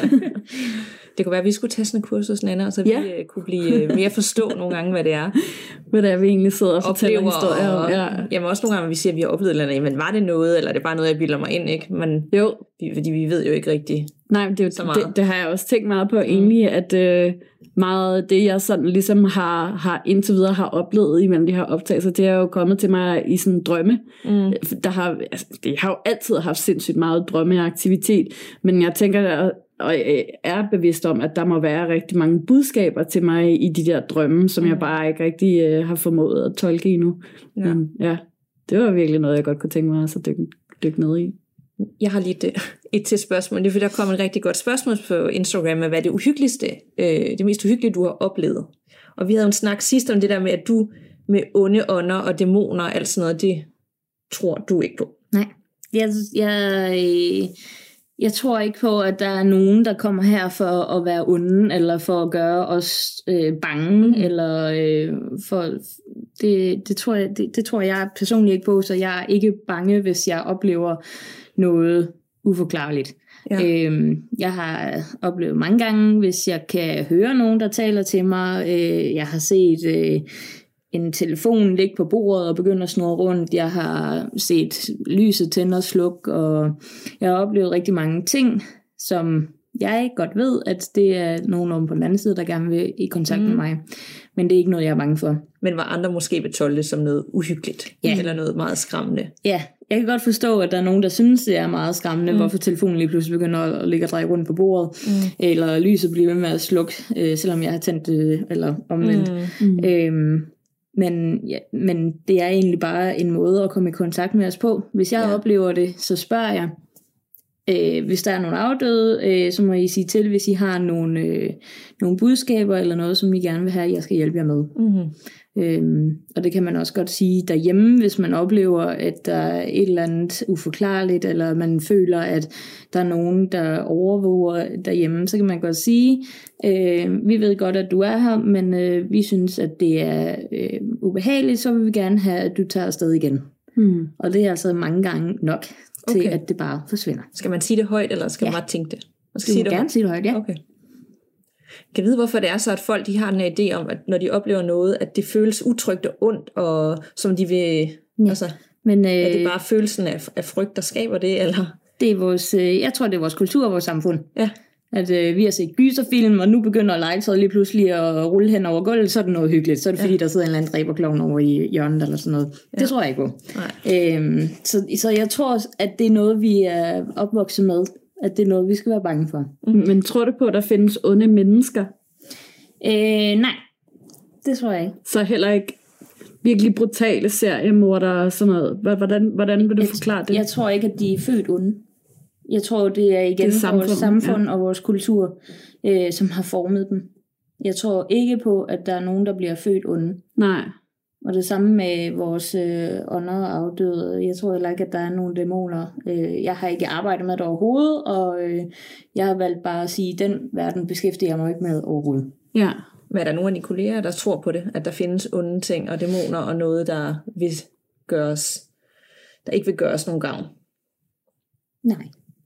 Det kunne være, at vi skulle tage sådan en kursus, Nanna, og så vi ja. kunne blive mere forstå nogle gange, hvad det er. Hvad det er, vi egentlig sidder og fortæller historier om. Ja. Jamen også nogle gange, når vi siger, at vi har oplevet eller andet, men var det noget, eller er det bare noget, jeg bilder mig ind, ikke? Men, jo. Fordi vi ved jo ikke rigtigt. Nej, det, det, det har jeg også tænkt meget på egentlig, at øh, meget af det, jeg sådan ligesom har, har indtil videre har oplevet imellem de her optagelser, det er jo kommet til mig i sådan drømme. Mm. Der har, altså, jeg har jo altid haft sindssygt meget drømmeaktivitet, men jeg tænker, der og jeg er bevidst om, at der må være rigtig mange budskaber til mig i de der drømme, som mm. jeg bare ikke rigtig øh, har formået at tolke endnu. Ja. Men, ja, det var virkelig noget, jeg godt kunne tænke mig at dykke, dykke ned i. Jeg har lige et, et til spørgsmål. Det er fordi, der kom et rigtig godt spørgsmål på Instagram med, hvad det uhyggeligste, øh, det mest uhyggelige, du har oplevet. Og vi havde en snak sidst om det der med, at du med onde ånder og dæmoner og alt sådan noget, det tror du ikke på. Nej, jeg... jeg Jeg tror ikke på, at der er nogen, der kommer her for at være onde, eller for at gøre os øh, bange, mm. eller øh, for det, det, tror jeg, det, det tror jeg personligt ikke på, så jeg er ikke bange, hvis jeg oplever noget uforklarligt. Ja. Øhm, jeg har oplevet mange gange, hvis jeg kan høre nogen, der taler til mig. Øh, jeg har set øh, en telefon ligge på bordet og begynde at snurre rundt. Jeg har set lyset tænde og slukke, og jeg har oplevet rigtig mange ting, som jeg godt ved, at det er nogen om på den anden side, der gerne vil i kontakt mm. med mig. Men det er ikke noget, jeg er bange for. Men hvor andre måske vil tolke det som noget uhyggeligt, ja. Eller noget meget skræmmende. Ja, jeg kan godt forstå, at der er nogen, der synes, det er meget skræmmende, mm. hvorfor telefonen lige pludselig begynder at ligge og dreje rundt på bordet, mm. eller lyset bliver ved med at slukke, øh, selvom jeg har tændt det, eller omvendt. Mm. Mm. Øhm, Men, ja, men det er egentlig bare en måde at komme i kontakt med os på. Hvis jeg ja. oplever det, så spørger jeg. Øh, hvis der er nogle afdøde, øh, så må I sige til, hvis I har nogle, øh, nogle budskaber eller noget, som I gerne vil have, jeg skal hjælpe jer med. Mm-hmm. Øhm, og det kan man også godt sige derhjemme, hvis man oplever, at der er et eller andet uforklarligt, eller man føler, at der er nogen, der overvåger derhjemme, så kan man godt sige, øh, vi ved godt, at du er her, men øh, vi synes, at det er øh, ubehageligt, så vil vi gerne have, at du tager afsted igen. Mm. Og det er altså mange gange nok til, okay. at det bare forsvinder. Skal man sige det højt, eller skal ja. man bare tænke det? Man skal du sige må det gerne højt. sige det højt, ja. Okay. Kan vide, hvorfor det er så, at folk de har en idé om, at når de oplever noget, at det føles utrygt og ondt, og som de vil... Ja. Altså, men, øh, er det bare følelsen af, af frygt, der skaber det, eller? Det er vores, øh, jeg tror, det er vores kultur og vores samfund. Ja. At øh, vi har set gyserfilm, og nu begynder legetøjet lige pludselig at rulle hen over gulvet, så er det noget hyggeligt. Så er det fordi, ja. der sidder en eller anden dræberklovn over i hjørnet eller sådan noget. Ja. Det tror jeg ikke på. Øhm, så, så jeg tror, at det er noget, vi er opvokset med. At det er noget, vi skal være bange for. Mm. Men tror du på, at der findes onde mennesker? Øh, nej, det tror jeg ikke. Så heller ikke virkelig brutale seriemordere og sådan noget. Hvordan, hvordan vil du jeg, forklare det? Jeg tror ikke, at de er født onde. Jeg tror, det er igen det er samfund, vores samfund ja. og vores kultur, øh, som har formet dem. Jeg tror ikke på, at der er nogen, der bliver født onde. Nej. Og det samme med vores øh, ånder og afdøde. Jeg tror heller ikke, at der er nogle dæmoner. Øh, jeg har ikke arbejdet med det overhovedet, og øh, jeg har valgt bare at sige, at den verden beskæftiger jeg mig ikke med overhovedet. Ja. Men er der nogle af dine kolleger, der tror på det? At der findes onde ting og dæmoner og noget, der vil gøres, der ikke vil gøres nogen gavn? Nej. Nej.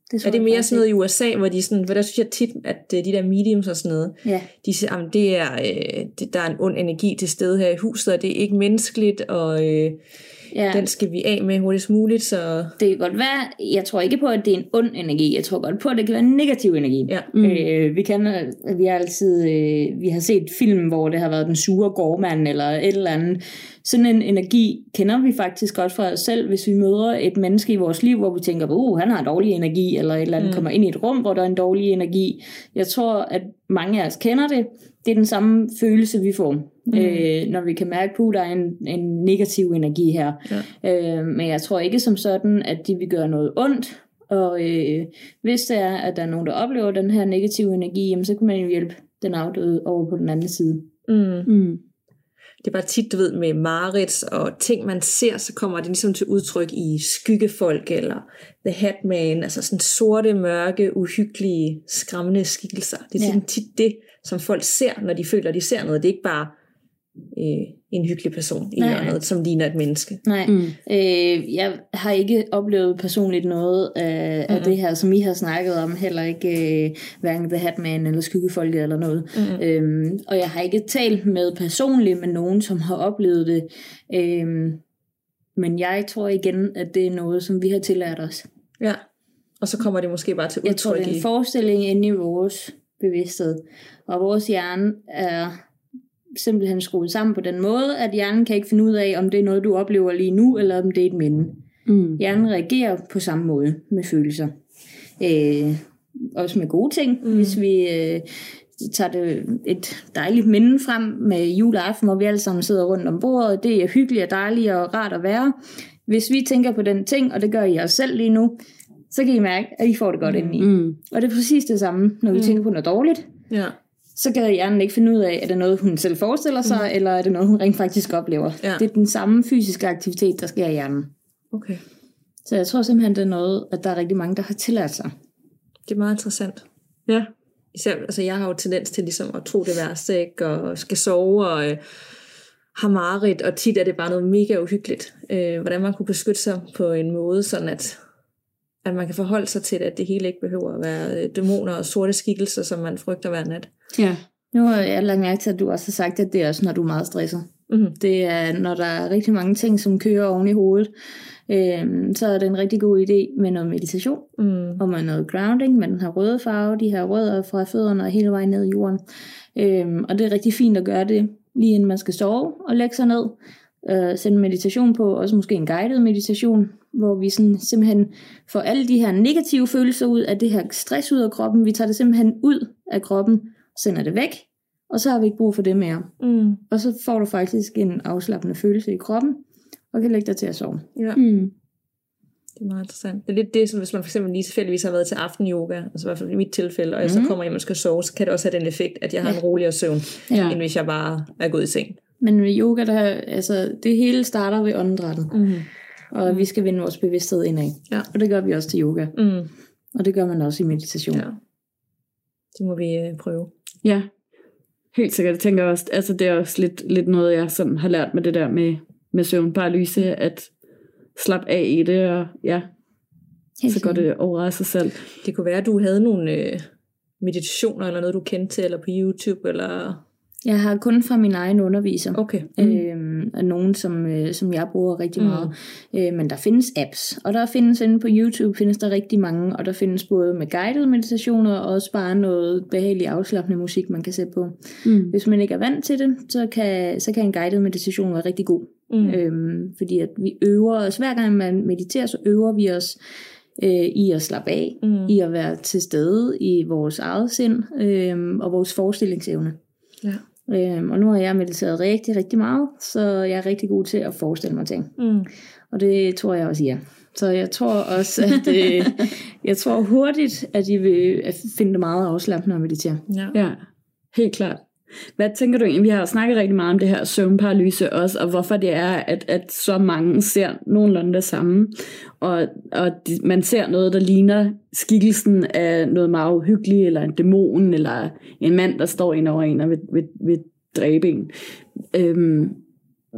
Det er det mere sådan noget i U S A, hvor de sådan, hvor der synes jeg tit, at de der mediums og sådan noget, ja. de siger, at det er, øh, det, der er en ond energi til stede her i huset, og det er ikke menneskeligt, og øh, ja. Den skal vi af med hurtigst muligt. Så det kan godt være, jeg tror ikke på, at det er en ond energi. Jeg tror godt på, at det kan være en negativ energi. Ja. Mm. Øh, vi kender, vi har altid, øh, vi har set film, hvor det har været den sure gårdmand eller et eller andet. Sådan en energi kender vi faktisk godt fra os selv, hvis vi møder et menneske i vores liv, hvor vi tænker, uh, han har en dårlig energi, eller et eller andet mm. kommer ind i et rum, hvor der er en dårlig energi. Jeg tror, at mange af os kender det. Det er den samme følelse, vi får, mm. øh, når vi kan mærke på, at der er en, en negativ energi her. Ja. Øh, men jeg tror ikke som sådan, at de vil gøre noget ondt. Og øh, hvis det er, at der er nogen, der oplever den her negative energi, jamen, så kan man jo hjælpe den afdøde over på den anden side. Mm. Mm. Det er bare tit, du ved, med mareridt og ting, man ser, så kommer det ligesom til udtryk i skyggefolk eller The Hatman, altså sådan sorte, mørke, uhyggelige, skræmmende skikkelser. Det er ja. tit det, som folk ser, når de føler, at de ser noget. Det er ikke bare øh, en hyggelig person i noget, som ligner et menneske. Nej, mm. øh, jeg har ikke oplevet personligt noget af, mm-hmm. af det her, som I har snakket om, heller ikke øh, hverken The Hatman eller skyggefolket eller noget. Mm-hmm. Øhm, og jeg har ikke talt med personligt med nogen, som har oplevet det. Øhm, men jeg tror igen, at det er noget, som vi har tillært os. Ja, og så kommer det måske bare til udtryk. Jeg tror, det er en forestilling inde i vores bevidsthed. Og vores hjerne er simpelthen skruet sammen på den måde, at hjernen kan ikke finde ud af, om det er noget, du oplever lige nu, eller om det er et minde. Mm. Hjernen reagerer på samme måde med følelser. Øh, også med gode ting. Mm. Hvis vi øh, tager det et dejligt minde frem med juleaften, hvor vi alle sammen sidder rundt om bordet, det er hyggeligt og dejligt og rart at være. Hvis vi tænker på den ting, og det gør I også selv lige nu, så kan I mærke, at I får det godt mm. indeni. Mm. Og det er præcis det samme, når vi mm. tænker på noget dårligt. Ja. Så kan hjernen ikke finde ud af, er det noget, hun selv forestiller sig, mm. eller er det noget, hun rent faktisk oplever. Ja. Det er den samme fysiske aktivitet, der sker i hjernen. Okay. Så jeg tror simpelthen, det er noget, at der er rigtig mange, der har tillært sig. Det er meget interessant. Ja. Især, altså jeg har jo tendens til ligesom at tro det værste, ikke? Og skal sove, og øh, har mareridt, og tit er det bare noget mega uhyggeligt. Øh, hvordan man kunne beskytte sig på en måde, sådan at at man kan forholde sig til det, at det hele ikke behøver at være dæmoner og sorte skikkelser, som man frygter hver nat. Ja, nu har jeg lagt mærke til, at du også har sagt, at det er også, når du er meget stresset. Mm-hmm. Det er, når der er rigtig mange ting, som kører oven i hovedet, øhm, så er det en rigtig god idé med noget meditation, mm. og med noget grounding, med den her røde farve, de her rødder fra fødderne og hele vejen ned i jorden. Øhm, og det er rigtig fint at gøre det, lige inden man skal sove og lægge sig ned. Øh, sende meditation på, også måske en guided meditation, hvor vi sådan simpelthen får alle de her negative følelser ud af det her stress ud af kroppen. Vi tager det simpelthen ud af kroppen, sender det væk, og så har vi ikke brug for det mere. Mm. Og så får du faktisk en afslappende følelse i kroppen, og kan lægge dig til at sove. Ja. Mm. Det er meget interessant. Det er lidt det, som hvis man for eksempel lige tilfældigvis har været til aftenyoga, altså i hvert fald i mit tilfælde, og jeg mm. så kommer hjem og skal sove, så kan det også have den effekt, at jeg har ja. en roligere søvn, ja. end hvis jeg bare er gået i seng. Men ved yoga, der, altså, det hele starter ved åndedrættet. Mm. Og mm. vi skal vende vores bevidsthed indad. Ja. Og det gør vi også til yoga. Mm. Og det gør man også i meditation. Ja. Det må vi øh, prøve. Ja, helt sikkert. Jeg tænker også, altså det er også lidt, lidt noget, jeg sådan har lært med det der med, med søvnparalyse, at slappe af i det, og ja, helt så går det over af sig selv. Det kunne være, at du havde nogle øh, meditationer, eller noget du kendte til, eller på YouTube, eller... Jeg har kun fra min egen underviser. Okay. Mm. Øhm, og nogen, som, øh, som jeg bruger rigtig meget. Mm. Øh, men der findes apps, og der findes inde på YouTube, findes der rigtig mange, og der findes både med guidede meditationer, og også bare noget behagelig afslappende musik, man kan sætte på. Mm. Hvis man ikke er vant til det, så kan, så kan en guided meditation være rigtig god. Mm. Øhm, fordi at vi øver os, hver gang man mediterer, så øver vi os øh, i at slappe af, mm. i at være til stede i vores eget sind, øh, og vores forestillingsevne. Ja. Øhm, og nu har jeg mediteret rigtig, rigtig meget, så jeg er rigtig god til at forestille mig ting. Mm. Og det tror jeg også, I er. Så jeg tror også, at øh, jeg tror hurtigt, at I vil finde det meget afslappende at meditere. Ja. ja, helt klart. Hvad tænker du egentlig? Vi har snakket rigtig meget om det her søvnparalyse også, og hvorfor det er, at, at så mange ser nogenlunde det samme. Og, og de, man ser noget, der ligner skikkelsen af noget meget uhyggeligt, eller en dæmon, eller en mand, der står ind over en og vil, vil, vil dræbe en. Øhm,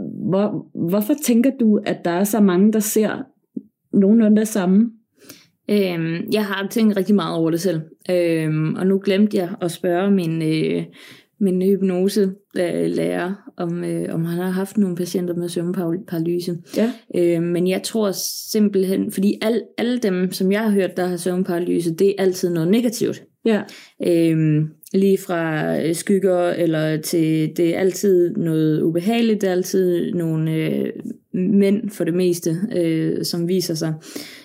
hvor, hvorfor tænker du, at der er så mange, der ser nogenlunde det samme? Øhm, jeg har tænkt rigtig meget over det selv, øhm, og nu glemte jeg at spørge min, øh, min hypnoselærer, om, øh, om han har haft nogle patienter med søvnparalyse. Ja. Øhm, men jeg tror simpelthen, fordi al, alle dem, som jeg har hørt, der har søvnparalyse, det er altid noget negativt. Ja. Øhm, lige fra skygger eller til, det er altid noget ubehageligt, det er altid nogle øh, mænd for det meste, øh, som viser sig.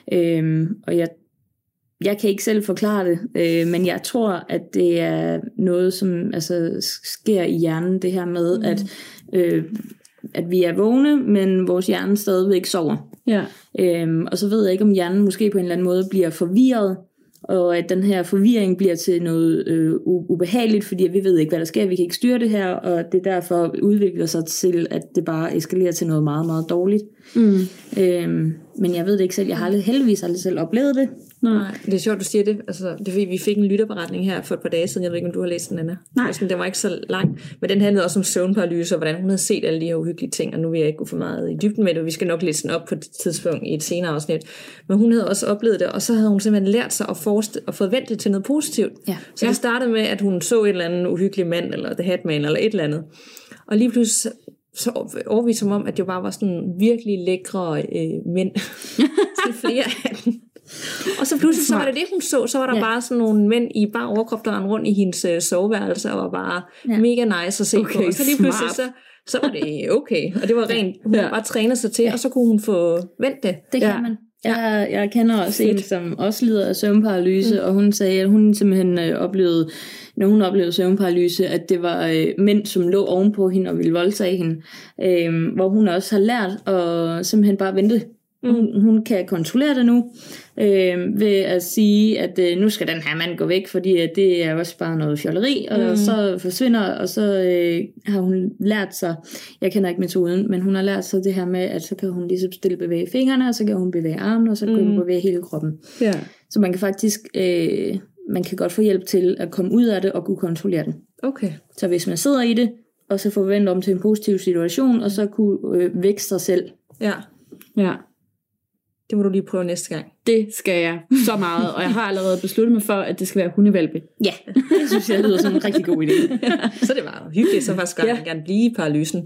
Øhm, og jeg, jeg kan ikke selv forklare det, øh, men jeg tror, at det er noget, som altså, sker i hjernen, det her med, mm. at, øh, at vi er vågne, men vores hjerne stadigvæk sover. Ja. Øhm, og så ved jeg ikke, om hjernen måske på en eller anden måde bliver forvirret, og at den her forvirring bliver til noget øh, ubehageligt, fordi vi ved ikke, hvad der sker, vi kan ikke styre det her, og det derfor udvikler sig til, at det bare eskalerer til noget meget, meget dårligt. Mm. Øhm, men jeg ved det ikke selv, jeg har aldrig, heldigvis aldrig selv oplevet det. Nej, det er sjovt, du siger det. Altså, det er fordi, vi fik en lytterberetning her for et par dage siden. Jeg ved ikke, om du har læst den, Anna. Nej. Sådan, den var ikke så lang. Men den handlede også om søvnparalyse, og hvordan hun havde set alle de her uhyggelige ting. Og nu vil jeg ikke gå for meget i dybden med det. Vi skal nok læse den op på et tidspunkt i et senere afsnit. Men hun havde også oplevet det, og så havde hun simpelthen lært sig at, forest- at forvente det til noget positivt. Ja. Så det startede med, at hun så et eller andet uhyggelig mand, eller The Hatman, eller et eller andet. Og lige pludselig så overviste som om, at det bare var sådan virkelig lækre øh, mænd. til flere af dem. Og så pludselig så var det det, hun så. Så var der ja. bare sådan nogle mænd i bare overkrop, der rendte rundt i hendes øh, soveværelse, og var bare ja. mega nice at se okay, på. Og så lige pludselig, så, så var det okay. Og det var rent, hun ja. bare trænet sig til, ja. og så kunne hun få vendt det. Det kan ja. man. Jeg, jeg kender også en, som også lider af søvnparalyse, mm. og hun sagde, at hun simpelthen øh, oplevede, når hun oplevede søvnparalyse, at det var øh, mænd, som lå ovenpå hende og ville voldtage hende. Øh, hvor hun også har lært at simpelthen bare vente. Mm. Hun, hun kan kontrollere det nu, øh, ved at sige, at øh, nu skal den her mand gå væk, fordi at det er også bare noget fjolleri, og mm. så forsvinder, og så øh, har hun lært sig, jeg kender ikke metoden, men hun har lært sig det her med, at så kan hun ligesom stille bevæge fingrene, og så kan hun bevæge armene, og så kan mm. hun bevæge hele kroppen. Ja. Så man kan faktisk, øh, man kan godt få hjælp til at komme ud af det, og kunne kontrollere det. Okay. Så hvis man sidder i det, og så forventer om til en positiv situation, og så kunne øh, vækste sig selv. Ja. Ja. Det må du lige prøve næste gang. Det skal jeg så meget, og jeg har allerede besluttet mig for, at det skal være hundevalpe. Ja, det synes jeg lyder som en rigtig god idé. Ja. Så det var hyggeligt, så faktisk gerne, ja. gerne blive i paralysen.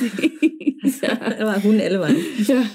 Præcis. Ja. Der var hunden alle vejen. Ja.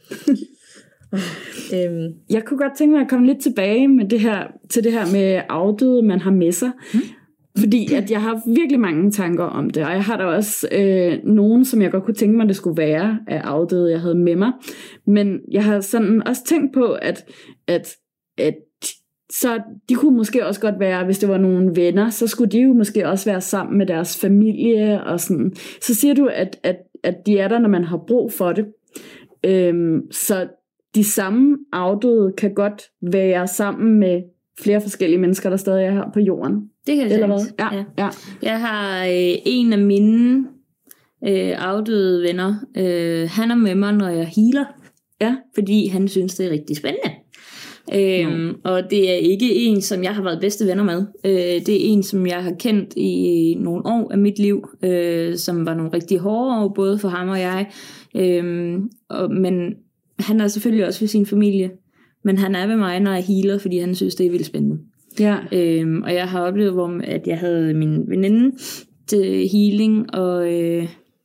øhm. Jeg kunne godt tænke mig at komme lidt tilbage med det her, til det her med afdøde, man har med sig. Hmm. Fordi at jeg har virkelig mange tanker om det, og jeg har da også øh, nogen, som jeg godt kunne tænke mig, det skulle være af afdøde, jeg havde med mig. Men jeg har sådan også tænkt på, at, at, at så de kunne måske også godt være, hvis det var nogle venner, så skulle de jo måske også være sammen med deres familie og sådan. Så siger du, at, at, at de er der, når man har brug for det. Øhm, så de samme afdøde kan godt være sammen med flere forskellige mennesker, der stadig er her på jorden. Det kan det Eller hvad? Ja. Ja. Ja. Jeg har øh, en af mine øh, afdøde venner. Øh, han er med mig, når jeg healer. Ja. Fordi han synes, det er rigtig spændende. Øhm, mm. Og det er ikke en, som jeg har været bedste venner med. Øh, det er en, som jeg har kendt i nogle år af mit liv, øh, som var nogle rigtig hårde år, både for ham og jeg. Øh, og, men han er selvfølgelig også ved sin familie. Men han er ved mig, når jeg healer, fordi han synes, det er vildt spændende. Ja. Øhm, og jeg har oplevet, hvor, at jeg havde min veninde til healing, og øh,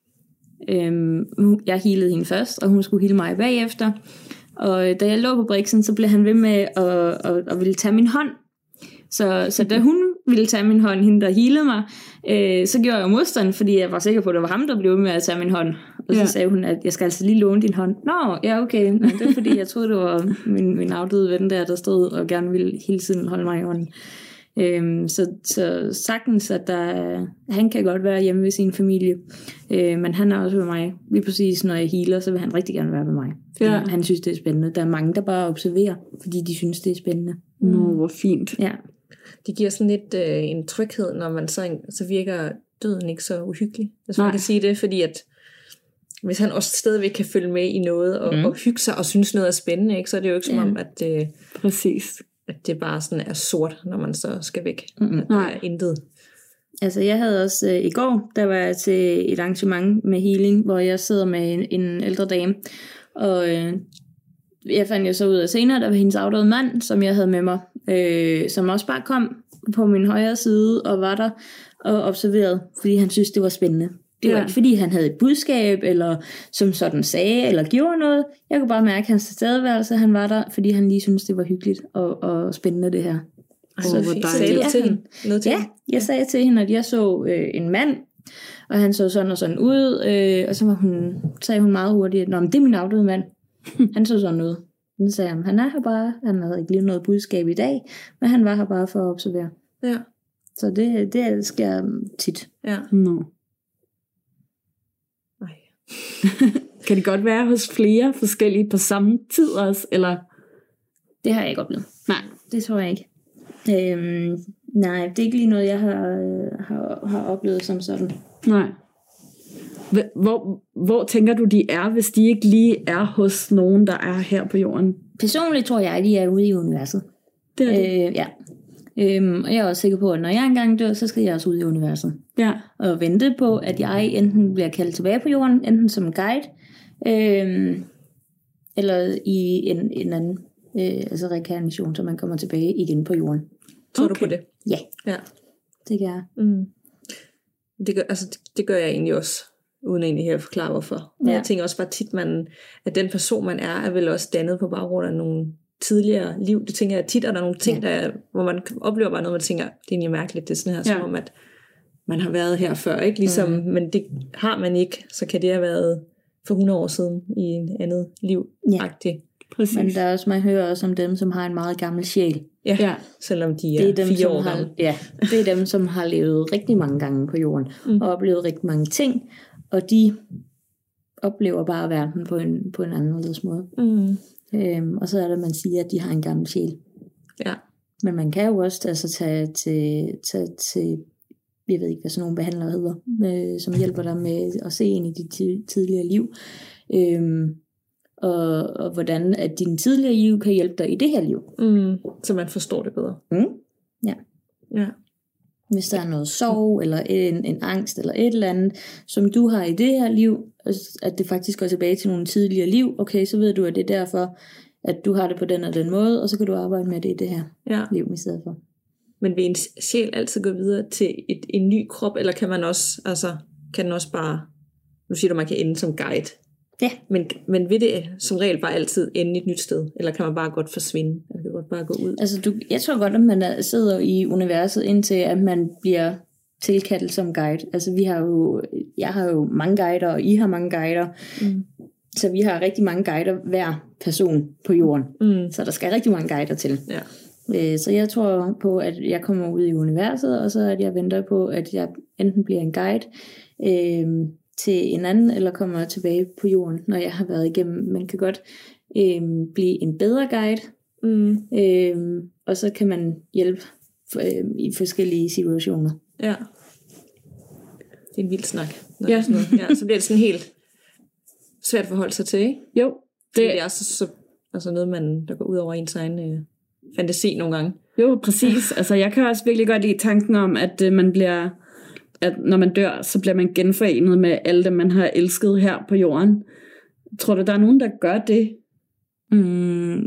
øh, jeg healede hende først, og hun skulle heale mig bagefter. Og da jeg lå på briksen, så blev han ved med at, at, at ville tage min hånd. Så, så da hun ville tage min hånd, hende der healede mig, øh, så gjorde jeg modstand, fordi jeg var sikker på, at det var ham, der blev ved med at tage min hånd. Og så ja. sagde hun, at jeg skal altså lige låne din hånd. Nå, ja okay. Men det er fordi, jeg troede, det var min, min afdøde ven der, der stod og gerne ville hele tiden holde mig i hånden. Øhm, så, så sagtens, at der, han kan godt være hjemme ved sin familie. Øh, men han er også ved mig. Lige præcis, når jeg healer, så vil han rigtig gerne være ved mig. Ja. Han synes, det er spændende. Der er mange, der bare observerer, fordi de synes, det er spændende. Nå, hvor fint. Ja. Det giver sådan lidt øh, en tryghed, når man så, så virker døden ikke så uhyggelig. Hvis man kan sige det, fordi at hvis han også stadigvæk kan følge med i noget og, mm. og hygge sig og synes noget er spændende, ikke, så er det jo ikke som ja. om, at, øh, Præcis. at det bare sådan er sort, når man så skal væk. Mm. At Nej. det er intet. Altså jeg havde også øh, i går, der var jeg til et arrangement med healing, hvor jeg sidder med en, en ældre dame, og øh, jeg fandt jo så ud af senere, der var hendes afdøde mand, som jeg havde med mig, øh, som også bare kom på min højre side og var der og observerede, fordi han synes, det var spændende. Det var ja. ikke, fordi han havde et budskab, eller som sådan sagde, eller gjorde noget. Jeg kunne bare mærke hans tilstedeværelse, han var der, fordi han lige syntes, det var hyggeligt og, og spændende det her. Ej, så hvor sagde du til hende? Noget til ja, hende? jeg sagde til hende, at jeg så øh, en mand, og han så sådan og sådan ud, øh, og så var hun, sagde hun meget hurtigt, nå, men det er min afdøde mand. Han så sådan ud. Så sagde jeg, han er her bare, han havde ikke lige noget budskab i dag, men han var her bare for at observere. Ja. Så det, det sker tit. Ja. No. Kan det godt være hos flere forskellige på samme tid også, eller? Det har jeg ikke oplevet. Nej. Det tror jeg ikke. Øhm, nej, det er ikke lige noget, jeg har, har, har oplevet som sådan. Nej. Hvor, hvor tænker du, de er, hvis de ikke lige er hos nogen, der er her på jorden? Personligt tror jeg, de er ude i universet. Det er det. Øh, ja. Øhm, og jeg er også sikker på, at når jeg engang dør, så skal jeg også ud i universet. Ja. Og vente på, at jeg enten bliver kaldt tilbage på jorden, enten som guide, øhm, eller i en, en anden øh, altså rekarnation, så man kommer tilbage igen på jorden. Tror okay. du på det? Ja, ja. Det gør jeg. Mm. Det, gør, altså, det, det gør jeg egentlig også, uden egentlig helt at forklare hvorfor. Men ja. Jeg tænker også bare tit, man, at den person, man er, er vel også dannet på baggrund af nogle tidligere liv. Det tænker jeg tit, at der er nogle ting, ja. der, hvor man oplever bare noget, man tænker, det er egentlig mærkeligt, det er sådan her, ja. Som om, at man har været her før, ikke? Ligesom, mm. men det har man ikke, så kan det have været for hundrede år siden i en andet liv. Ja. Præcis. Men der er også, man hører også om dem, som har en meget gammel sjæl. Ja, ja. Selvom de er, det er dem, fire år har, gamle. Ja, det er dem, som har levet rigtig mange gange på jorden, mm. og oplevet rigtig mange ting, og de oplever bare verden på en, på en anderledes måde. Mm. Øhm, og så er det, man siger, at de har en gammel sjæl. Ja. Men man kan jo også altså, tage, til, tage til, jeg ved ikke, hvad sådan nogle behandlere hedder, øh, som hjælper dig med at se ind i dit tidligere liv. Øhm, og, og hvordan at din tidligere liv kan hjælpe dig i det her liv. Mm. Så man forstår det bedre. Mm. Ja. Ja. Hvis der er noget sorg, eller en, en angst, eller et eller andet, som du har i det her liv, at det faktisk går tilbage til nogle tidligere liv, okay, så ved du, at det er derfor, at du har det på den og den måde, og så kan du arbejde med det i det her ja. Liv i stedet for. Men vil en sjæl altid gå videre til et, en ny krop, eller kan man også, altså, kan den også bare, nu siger du, man kan ende som guide, ja. men, men vil det som regel bare altid ende et nyt sted, eller kan man bare godt forsvinde, eller kan man godt bare gå ud? Altså, du, jeg tror godt, at man sidder i universet, indtil at man bliver tilkaldt som guide. Altså, vi har jo, jeg har jo mange guider, og I har mange guider, mm. så vi har rigtig mange guider hver person på jorden. Mm. Så der skal rigtig mange guider til. Ja. Så jeg tror på, at jeg kommer ud i universet, og så at jeg venter på, at jeg enten bliver en guide øh, til en anden, eller kommer tilbage på jorden, når jeg har været igennem. Man kan godt øh, blive en bedre guide, mm. øh, og så kan man hjælpe øh, i forskellige situationer. Ja. Det er en vild snak. Ja. Sådan noget. Ja, så bliver det sådan helt svært at forholde sig til, ikke? Jo. Det, det er også så, altså noget, man, der går ud over ens egen øh, fantasi nogle gange. Jo, præcis. Altså, jeg kan også virkelig godt lide tanken om, at øh, man bliver, at når man dør, så bliver man genforenet med alle dem, man har elsket her på jorden. Tror du, der er nogen, der gør det? Mm,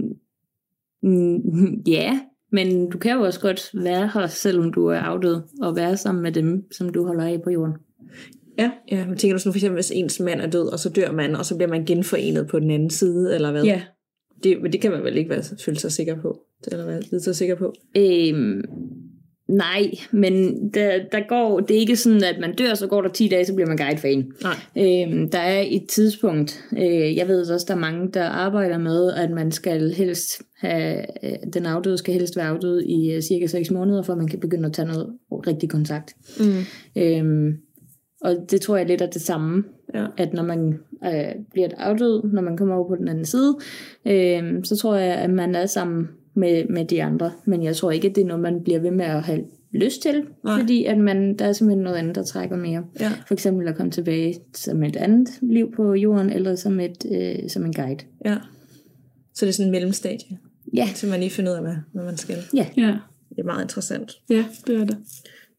mm, ja, men du kan jo også godt være her, selvom du er afdød, og være sammen med dem, som du holder af på jorden. Ja, ja, men tænker du sådan for eksempel, hvis ens mand er død, og så dør man, og så bliver man genforenet på den anden side, eller hvad? Ja. Det, men det kan man vel ikke være, føle sig sikker på, eller være lidt så sikker på? Øhm, nej, men der, der går, det er ikke sådan, at man dør, så går der ti dage, så bliver man guide for en. Nej. Øhm, der er et tidspunkt, øh, jeg ved også, der er mange, der arbejder med, at man skal helst have, øh, den afdøde skal helst være afdød i øh, cirka seks måneder, for man kan begynde at tage noget rigtig kontakt. Mm. Øhm, Og det tror jeg lidt er det samme, ja. At når man øh, bliver afdød, når man kommer over på den anden side, øh, så tror jeg, at man er sammen med, med de andre. Men jeg tror ikke, at det er noget, man bliver ved med at have lyst til, nej. Fordi at man, der er simpelthen noget andet, der trækker mere. Ja. For eksempel at komme tilbage som et andet liv på jorden, eller som, et, øh, som en guide. Ja. Så det er sådan en mellemstadie, ja. Så man lige finder ud af, hvad, hvad man skal. Ja. Ja. Det er meget interessant. Ja, det er det.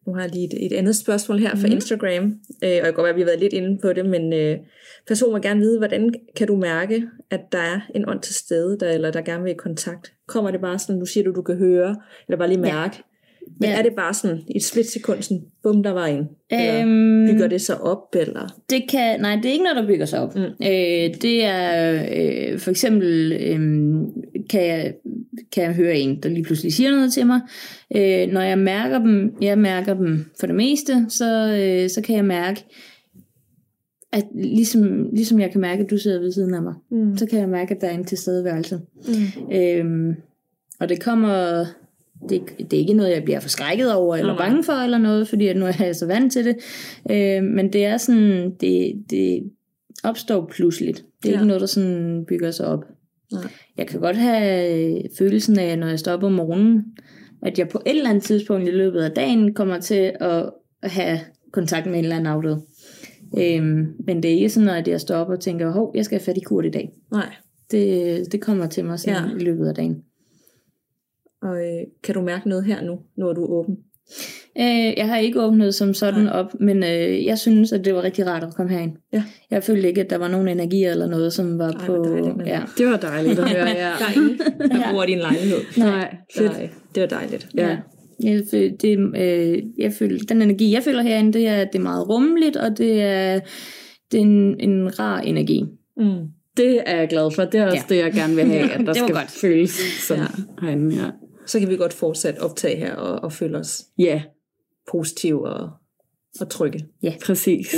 Nu har jeg lige et, et andet spørgsmål her fra mm. Instagram, øh, og jeg kan godt være, at vi har været lidt inde på det, men øh, personen vil gerne vide, hvordan kan du mærke, at der er en ånd til stede, der, eller der gerne vil i kontakt? Kommer det bare sådan, du siger, du, du kan høre, eller bare lige mærke? Ja. Men ja. Er det bare sådan i et splitsekund, sådan, bum, der var en? Eller øhm, bygger det sig op? Eller? Det kan, nej, det er ikke noget, der bygger sig op. Mm. Øh, det er øh, for eksempel, øh, kan, jeg, kan jeg høre en, der lige pludselig siger noget til mig. Øh, når jeg mærker dem, jeg mærker dem for det meste, så, øh, så kan jeg mærke, at ligesom, ligesom jeg kan mærke, at du sidder ved siden af mig, mm. så kan jeg mærke, at der er en tilstedeværelse. Mm. Øh, og det kommer... Det, det er ikke noget, jeg bliver forskrækket over, eller okay. bange for, eller noget, fordi nu er jeg så vant til det. Øh, men det er sådan, det, det opstår pludseligt. Det er ja. ikke noget, der sådan bygger sig op. Nej. Jeg kan godt have følelsen af, når jeg står op om morgenen, at jeg på et eller andet tidspunkt i løbet af dagen kommer til at have kontakt med en eller anden afdød. Øh, men det er ikke sådan, at jeg står op og tænker, hov, jeg skal have fat i Kurt i dag. Nej. Det, det kommer til mig sådan ja. i løbet af dagen. Og øh, kan du mærke noget her nu, når du er åben? Øh, jeg har ikke åbnet som sådan Nej. op, men øh, jeg synes, at det var rigtig rart at komme herind. Ja. Jeg følte ikke, at der var nogen energier eller noget, som var Ej, på... Dejligt, ja. Det var dejligt at høre, ja. Der er ingen, der bruger din lejlighed. Nej, fedt. Nej, det var dejligt. Ja. ja. Jeg føler, det, øh, jeg føler, den energi, jeg føler herinde, det er, det er meget rummeligt, og det er, det er en, en rar energi. Mm. Det er jeg glad for. Det er også ja. det, jeg gerne vil have, at der skal godt. føles sådan ja. herinde, ja. Så kan vi godt fortsat optage her og, og føle os yeah. positive og, og trygge. Ja, præcis.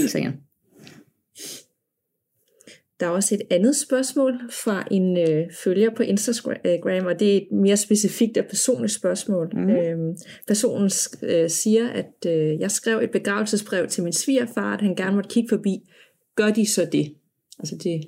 Der er også et andet spørgsmål fra en øh, følger på Instagram, og det er et mere specifikt og personligt spørgsmål. Mm. Øhm, personen øh, siger, at øh, jeg skrev et begravelsesbrev til min svigerfar, at han gerne måtte kigge forbi. Gør de så det? Altså det...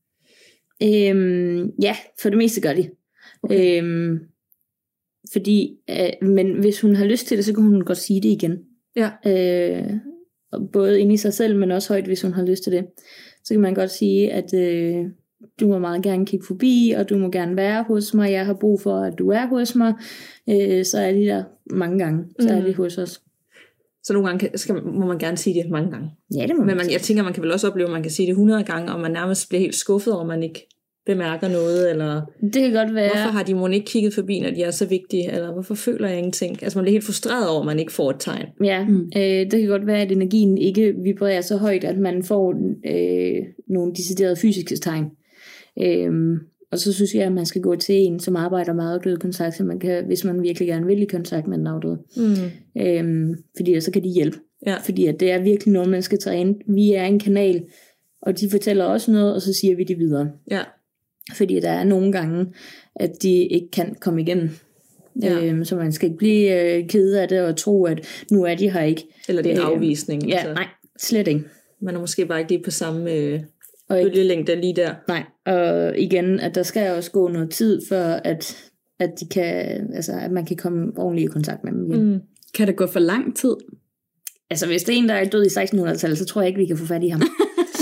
Øhm, ja, for det meste gør de. Okay. Øhm, Fordi, øh, men hvis hun har lyst til det, så kan hun godt sige det igen. Ja. Øh, både inde i sig selv, men også højt, hvis hun har lyst til det. Så kan man godt sige, at øh, du må meget gerne kigge forbi, og du må gerne være hos mig. Jeg har brug for, at du er hos mig. Øh, så er de der mange gange. Så mm. er de hos os. Så nogle gange kan, skal, må man gerne sige det mange gange. Ja, det må Men man, jeg tænker, man kan vel også opleve, at man kan sige det hundrede gange, og man nærmest bliver helt skuffet over, man ikke bemærker noget, eller det kan godt være. Hvorfor har de måske ikke kigget forbi, når de er så vigtige, eller hvorfor føler jeg ingenting? Altså man bliver helt frustreret over, at man ikke får et tegn. Ja, mm. øh, det kan godt være, at energien ikke vibrerer så højt, at man får øh, nogle deciderede fysiske tegn. Øh, og så synes jeg, at man skal gå til en, som arbejder meget afdøde kontakt, så man kan, hvis man virkelig gerne vil i kontakt med den afdøde. Mm. Øh, fordi så kan de hjælpe. Ja. Fordi at det er virkelig noget, man skal træne. Vi er en kanal, og de fortæller også noget, og så siger vi det videre. Ja. Fordi der er nogle gange, at de ikke kan komme igennem. Ja. Øhm, så man skal ikke blive øh, ked af det og tro, at nu er de her ikke. Eller det er en øh, afvisning. Ja, altså. Nej, slet ikke. Man er måske bare ikke lige på samme øh, bølgelængde lige der. Nej, og igen, at der skal også gå noget tid, for at, at, de kan, altså, at man kan komme ordentligt i kontakt med dem igen. Mm. Kan det gå for lang tid? Altså, hvis det er en, der er død i sekstenhundredetallet, så tror jeg ikke, vi kan få fat i ham.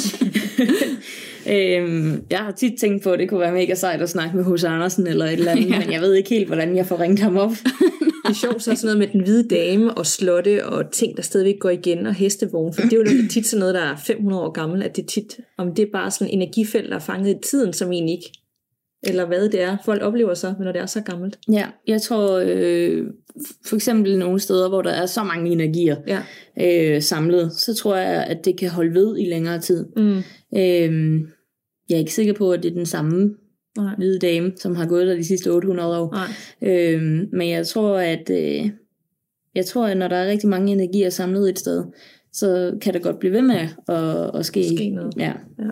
Øhm, jeg har tit tænkt på, at det kunne være mega sejt at snakke med H C Andersen eller et eller andet, ja. Men jeg ved ikke helt, hvordan jeg får ringet ham op. Det er sjovt så sådan noget med den hvide dame og slotte og ting, der stadigvæk går igen, og hestevogn, for det er jo tit sådan noget, der er fem hundrede år gammel, at det tit, om det er bare sådan en energifelt, der er fanget i tiden, som egentlig ikke, eller hvad det er, folk oplever så, når det er så gammelt. Ja, jeg tror øh, for eksempel nogle steder, hvor der er så mange energier ja. øh, samlet, så tror jeg, at det kan holde ved i længere tid. Mm. Øh, jeg er ikke sikker på, at det er den samme Nej. hvide dame, som har gået der de sidste otte hundrede år. Øh, men jeg tror, at øh, jeg tror, at når der er rigtig mange energier samlet et sted, så kan det godt blive ved med at, at ske. ske noget. Ja. Ja.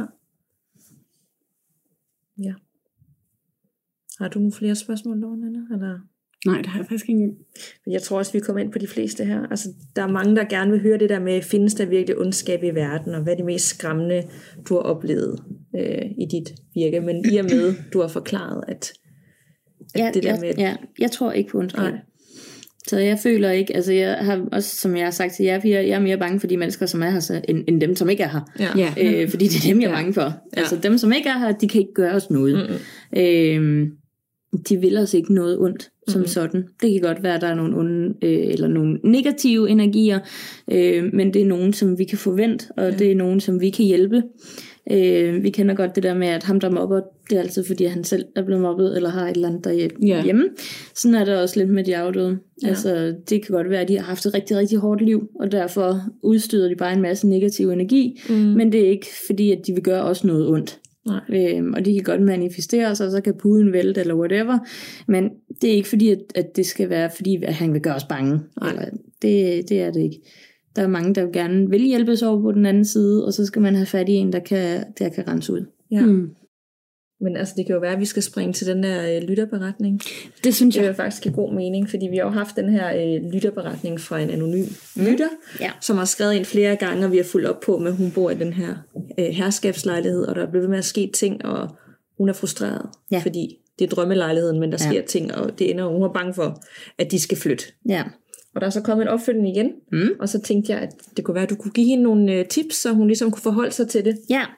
Ja. Har du nogle flere spørgsmål, Lorna? Eller? Nej, det har jeg faktisk ikke. Jeg tror også, vi kommer ind på de fleste her. Altså, der er mange, der gerne vil høre det der med, findes der virkelig ondskab i verden, og hvad er det mest skræmmende, du har oplevet øh, i dit virke. Men i og med, du har forklaret, at, at ja, det der jeg, med... Ja, jeg tror ikke på ondskab. Nej. Så jeg føler ikke, altså jeg har også, som jeg har sagt til jer, jeg er mere bange for de mennesker, som er her, så, end, end dem, som ikke er her. Ja. Øh, fordi det er dem, jeg er bange for. Ja. Altså dem, som ikke er her, de kan ikke gøre os noget. Mm-hmm. Øh, de vil os ikke noget ondt. som mm. sådan. Det kan godt være, at der er nogle onde, øh, eller nogle negative energier, øh, men det er nogen, som vi kan forvente, og ja. det er nogen, som vi kan hjælpe. Øh, vi kender godt det der med, at ham, der mobber, det er altid fordi, han selv er blevet mobbet, eller har et eller andet derhjemme. Ja. Sådan er det også lidt med de afdøde. Ja. Altså, det kan godt være, at de har haft et rigtig, rigtig hårdt liv, og derfor udstøder de bare en masse negativ energi, mm. men det er ikke fordi, at de vil gøre os noget ondt. Øhm, og de kan godt manifestere sig, og så kan puden vælte, eller whatever, men det er ikke fordi, at, at det skal være fordi, at han vil gøre os bange. Eller, det, det er det ikke. Der er mange, der gerne vil hjælpes over på den anden side, og så skal man have fat i en, der kan, der kan rense ud. Ja. Mm. Men altså, det kan jo være, at vi skal springe til den her øh, lytterberetning. Det synes jeg. Det er faktisk give god mening, fordi vi har jo haft den her øh, lytterberetning fra en anonym mm. lytter, ja. som har skrevet ind flere gange, og vi har fulgt op på, med hun bor i den her øh, herskabslejlighed, og der er blevet med at ske ting, og hun er frustreret, ja. fordi det er drømmelejligheden, men der ja. sker ting, og det ender, og hun er bange for, at de skal flytte. Ja. Og der er så kommet en opfølgning igen, mm. og så tænkte jeg, at det kunne være, at du kunne give hende nogle øh, tips, så hun ligesom kunne forholde sig til det. Ja.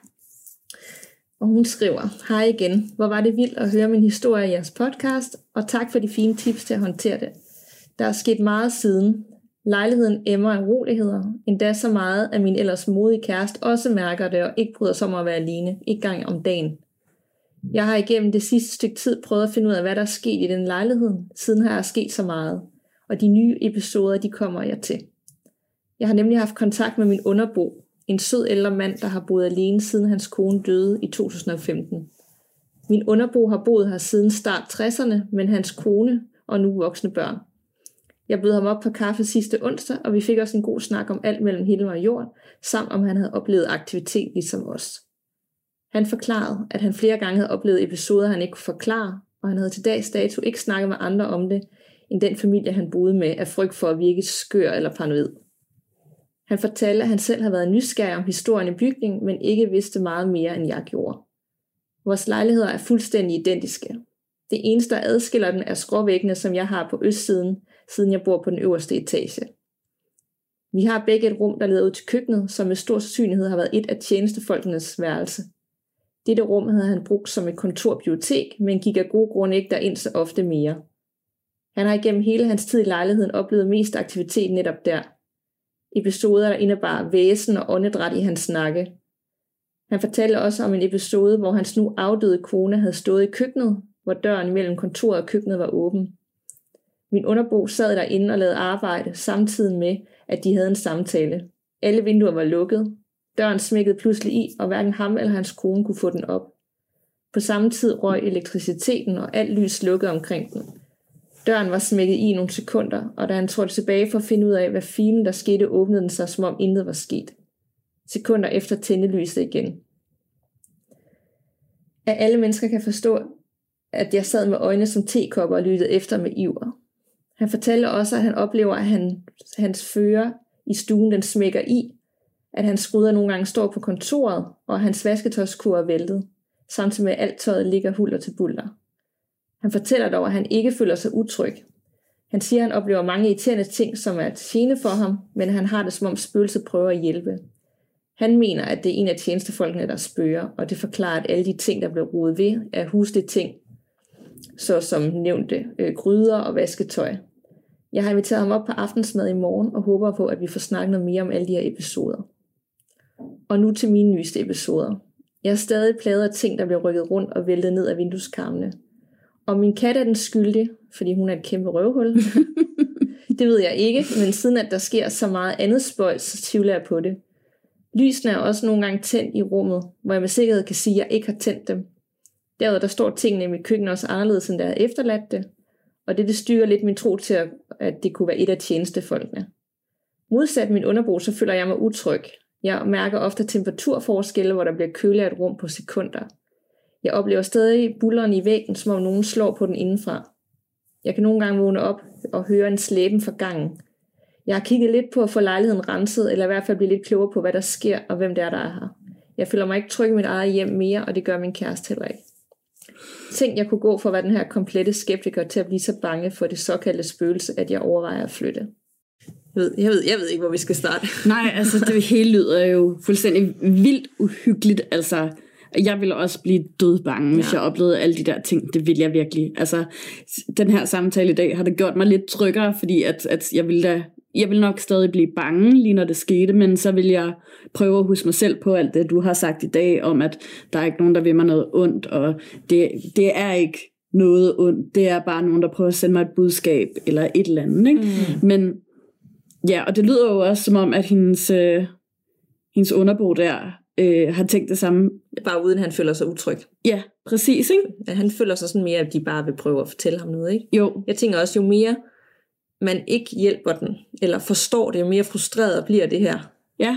Og hun skriver, hej igen, hvor var det vildt at høre min historie i jeres podcast, og tak for de fine tips til at håndtere det. Der er sket meget siden. Lejligheden emmer af uroligheder, endda så meget, at min ellers modige kæreste også mærker det, og ikke bryder sig om at være alene, ikke gang om dagen. Jeg har igennem det sidste stykke tid prøvet at finde ud af, hvad der er sket i den lejlighed, siden har jeg sket så meget, og de nye episoder, de kommer jeg til. Jeg har nemlig haft kontakt med min underbo, en sød ældre mand, der har boet alene siden hans kone døde i to tusind og femten. Min underbo har boet her siden start tresserne, men hans kone og nu voksne børn. Jeg bød ham op på kaffe sidste onsdag, og vi fik også en god snak om alt mellem himmel og jord, samt om han havde oplevet aktivitet ligesom os. Han forklarede, at han flere gange havde oplevet episoder, han ikke kunne forklare, og han havde til dags dato ikke snakket med andre om det, end den familie, han boede med, af frygt for at virke skør eller paranoid. Han fortalte, at han selv havde været nysgerrig om historien i bygningen, men ikke vidste meget mere, end jeg gjorde. Vores lejligheder er fuldstændig identiske. Det eneste, der adskiller den, er skråvæggene, som jeg har på østsiden, siden jeg bor på den øverste etage. Vi har begge et rum, der leder ud til køkkenet, som med stor sandsynlighed har været et af tjenestefolkenes værelse. Dette rum havde han brugt som et kontorbibliotek, men gik af gode grunde ikke derind så ofte mere. Han har igennem hele hans tid i lejligheden oplevet mest aktivitet netop der. Episoder, der indebar væsen og åndedræt i hans snakke. Han fortalte også om en episode, hvor hans nu afdøde kone havde stået i køkkenet, hvor døren mellem kontoret og køkkenet var åben. Min underbo sad derinde og lavede arbejde, samtidig med, at de havde en samtale. Alle vinduer var lukket. Døren smækkede pludselig i, og hverken ham eller hans kone kunne få den op. På samme tid røg elektriciteten, og alt lys slukkede omkring den. Døren var smækket i nogle sekunder, og da han trådte tilbage for at finde ud af, hvad filen der skete, åbnede den sig, som om intet var sket. Sekunder efter tændte lyset igen. At alle mennesker kan forstå, at jeg sad med øjne som tekopper og lyttede efter med iver. Han fortalte også, at han oplever, at han, hans fører i stuen den smækker i, at hans skruder nogle gange står på kontoret, og at hans vasketøjskur er væltet, samtidig med at alt tøjet ligger hulter til bulter. Han fortæller dog, at han ikke føler sig utryg. Han siger, at han oplever mange irriterende ting, som er et gene for ham, men han har det, som om spøgelset prøver at hjælpe. Han mener, at det er en af tjenestefolkene, der spørger, og det forklarer, at alle de ting, der blev rodet ved, er huslige ting, så som nævnte øh, gryder og vasketøj. Jeg har inviteret ham op på aftensmad i morgen, og håber på, at vi får snakket noget mere om alle de her episoder. Og nu til mine nyeste episoder. Jeg er stadig plaget af ting, der bliver rykket rundt og væltet ned af vindueskarmene. Og min kat er den skyldig, fordi hun er et kæmpe røvhul. Det ved jeg ikke, men siden at der sker så meget andet spøjs, så tvivler jeg på det. Lysene er også nogle gange tændt i rummet, hvor jeg med sikkerhed kan sige, at jeg ikke har tændt dem. Derudover der står tingene i mit køkken også anderledes, end der havde efterladt det. Og det, det styrer lidt min tro til, at det kunne være et af tjenestefolkene. Modsat min underbo, så føler jeg mig utryg. Jeg mærker ofte temperaturforskelle, hvor der bliver køligere et rum på sekunder. Jeg oplever stadig bullerne i væggen, som om nogen slår på den indenfra. Jeg kan nogle gange vågne op og høre en slæben fra gangen. Jeg har kigget lidt på at få lejligheden renset, eller i hvert fald blive lidt klogere på, hvad der sker, og hvem det er, der er her. Jeg føler mig ikke tryg i mit eget hjem mere, og det gør min kæreste heller ikke. Tænk, jeg kunne gå for at være den her komplette skeptiker til at blive så bange for det såkaldte spøgelse, at jeg overvejer at flytte. Jeg ved, jeg ved, jeg ved ikke, hvor vi skal starte. Nej, altså det hele lyder jo fuldstændig vildt uhyggeligt, altså. Jeg ville også blive dødbange, hvis ja. jeg oplevede alle de der ting. Det ville jeg virkelig. Altså, den her samtale i dag har det gjort mig lidt tryggere, fordi at, at jeg ville da, jeg ville nok stadig blive bange, lige når det skete, men så vil jeg prøve at huske mig selv på alt det, du har sagt i dag, om at der er ikke nogen, der vil mig noget ondt, og det, det er ikke noget ondt. Det er bare nogen, der prøver at sende mig et budskab, eller et eller andet, ikke? Mm. Men ja, og det lyder jo også som om, at hendes, øh, hendes underbo der øh, har tænkt det samme. Bare uden han føler sig utryg. Ja, præcis, ikke? Ja, han føler sig sådan mere, at de bare vil prøve at fortælle ham noget, ikke? Jo. Jeg tænker også, jo mere man ikke hjælper den, eller forstår det, jo mere frustreret bliver det her. Ja.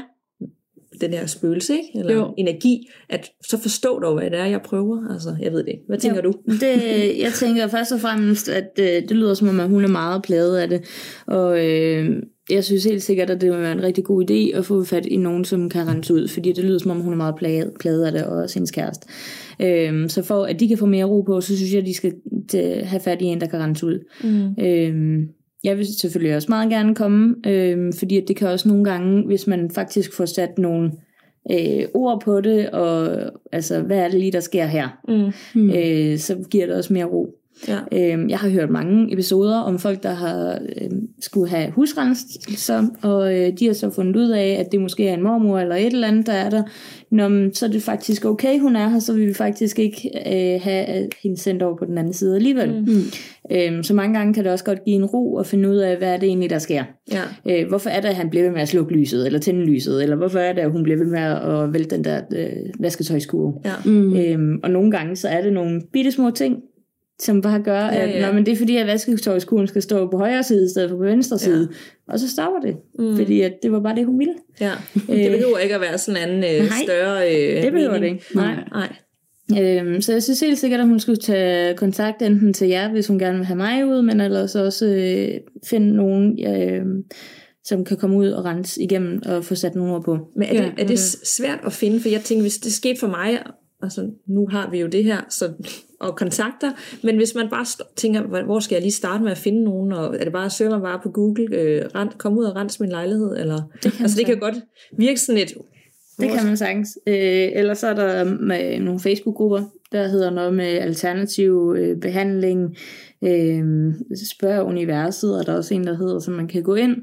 Den her spøgelse, ikke? Eller jo. Energi, at så forstår du, hvad det er, jeg prøver. Altså, jeg ved det ikke. Hvad tænker jo, du? Det, jeg tænker først og fremmest, at øh, det lyder som om, at hun er meget plaget af det. Og øh, jeg synes helt sikkert, at det vil være en rigtig god idé at få fat i nogen, som kan rense ud. Fordi det lyder som om, hun er meget plaget, plaget af det, og også hendes kæreste. Øh, så for at de kan få mere ro på, så synes jeg, at de skal have fat i en, der kan rense ud. Mm. Øh, Jeg vil selvfølgelig også meget gerne komme, øh, fordi det kan også nogle gange, hvis man faktisk får sat nogle øh, ord på det, og altså, hvad er det lige, der sker her, mm. øh, så giver det også mere ro. Ja. Øh, jeg har hørt mange episoder om folk, der har øh, skulle have husrenselser, og øh, de har så fundet ud af, at det måske er en mormor eller et eller andet, der er der. Nå, så er det faktisk okay, hun er her, så vil vi faktisk ikke øh, have hende sendt over på den anden side alligevel. Mm. Øh, så mange gange kan det også godt give en ro at finde ud af, hvad er det egentlig, der sker. Ja. Øh, hvorfor er det, at han bliver ved med at slukke lyset, eller tænde lyset, eller hvorfor er det, at hun bliver ved med at vælte den der øh, vasketøjskurve. Ja. Mm. Øh, og nogle gange, så er det nogle bittesmå ting, som bare gør, at ja, ja. Nå, men det er fordi, at vasketøjskurven skal stå på højre side, i stedet for på venstre side. Ja. Og så stopper det, mm. fordi at det var bare det, hun ville. Ja. Det behøver ikke at være sådan en øh, større øh, det behøver mening. Det ikke. Nej. Nej. Øhm, så jeg synes helt sikkert, at hun skulle tage kontakt enten til jer, hvis hun gerne vil have mig ud, men ellers også øh, finde nogen, øh, som kan komme ud og rense igennem og få sat nogle ord på. Men er det, ja, er det svært at finde? For jeg tænker, hvis det skete for mig, altså nu har vi jo det her, så, og kontakter, men hvis man bare st- tænker, hvor skal jeg lige starte med at finde nogen, og er det bare at søge mig bare på Google, øh, rent, komme ud og rense min lejlighed, eller, det altså det kan godt virke sådan et. Det kan man sagtens. Øh, ellers så er der med nogle Facebook-grupper, der hedder noget med alternativ øh, behandling, øh, spørg universet, og der er også en, der hedder, så man kan gå ind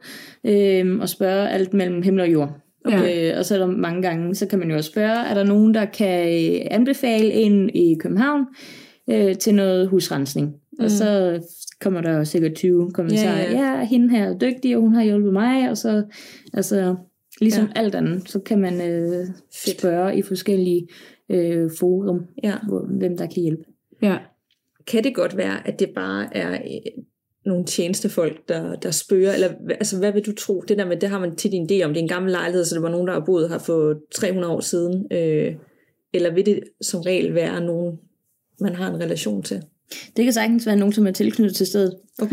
øh, og spørge alt mellem himmel og jord. Okay. Øh, og så er der mange gange, så kan man jo også spørge, er der nogen, der kan anbefale en i København øh, til noget husrensning? Mm. Og så kommer der jo sikkert tyve kommentarer. Ja, ja. ja, hende her er dygtig, og hun har hjulpet mig, og så altså ligesom ja. alt andet, så kan man øh, spørge i forskellige øh, forum, ja. hvor, hvem der kan hjælpe. Ja. Kan det godt være, at det bare er øh, nogle tjenestefolk, der, der spørger, eller altså, hvad vil du tro? Det der med, det har man tit en idé om, det er en gammel lejlighed, så det var nogen, der har boet her for tre hundrede år siden, øh, eller vil det som regel være nogen, man har en relation til? Det kan sagtens være nogen, som er tilknyttet til stedet. Okay.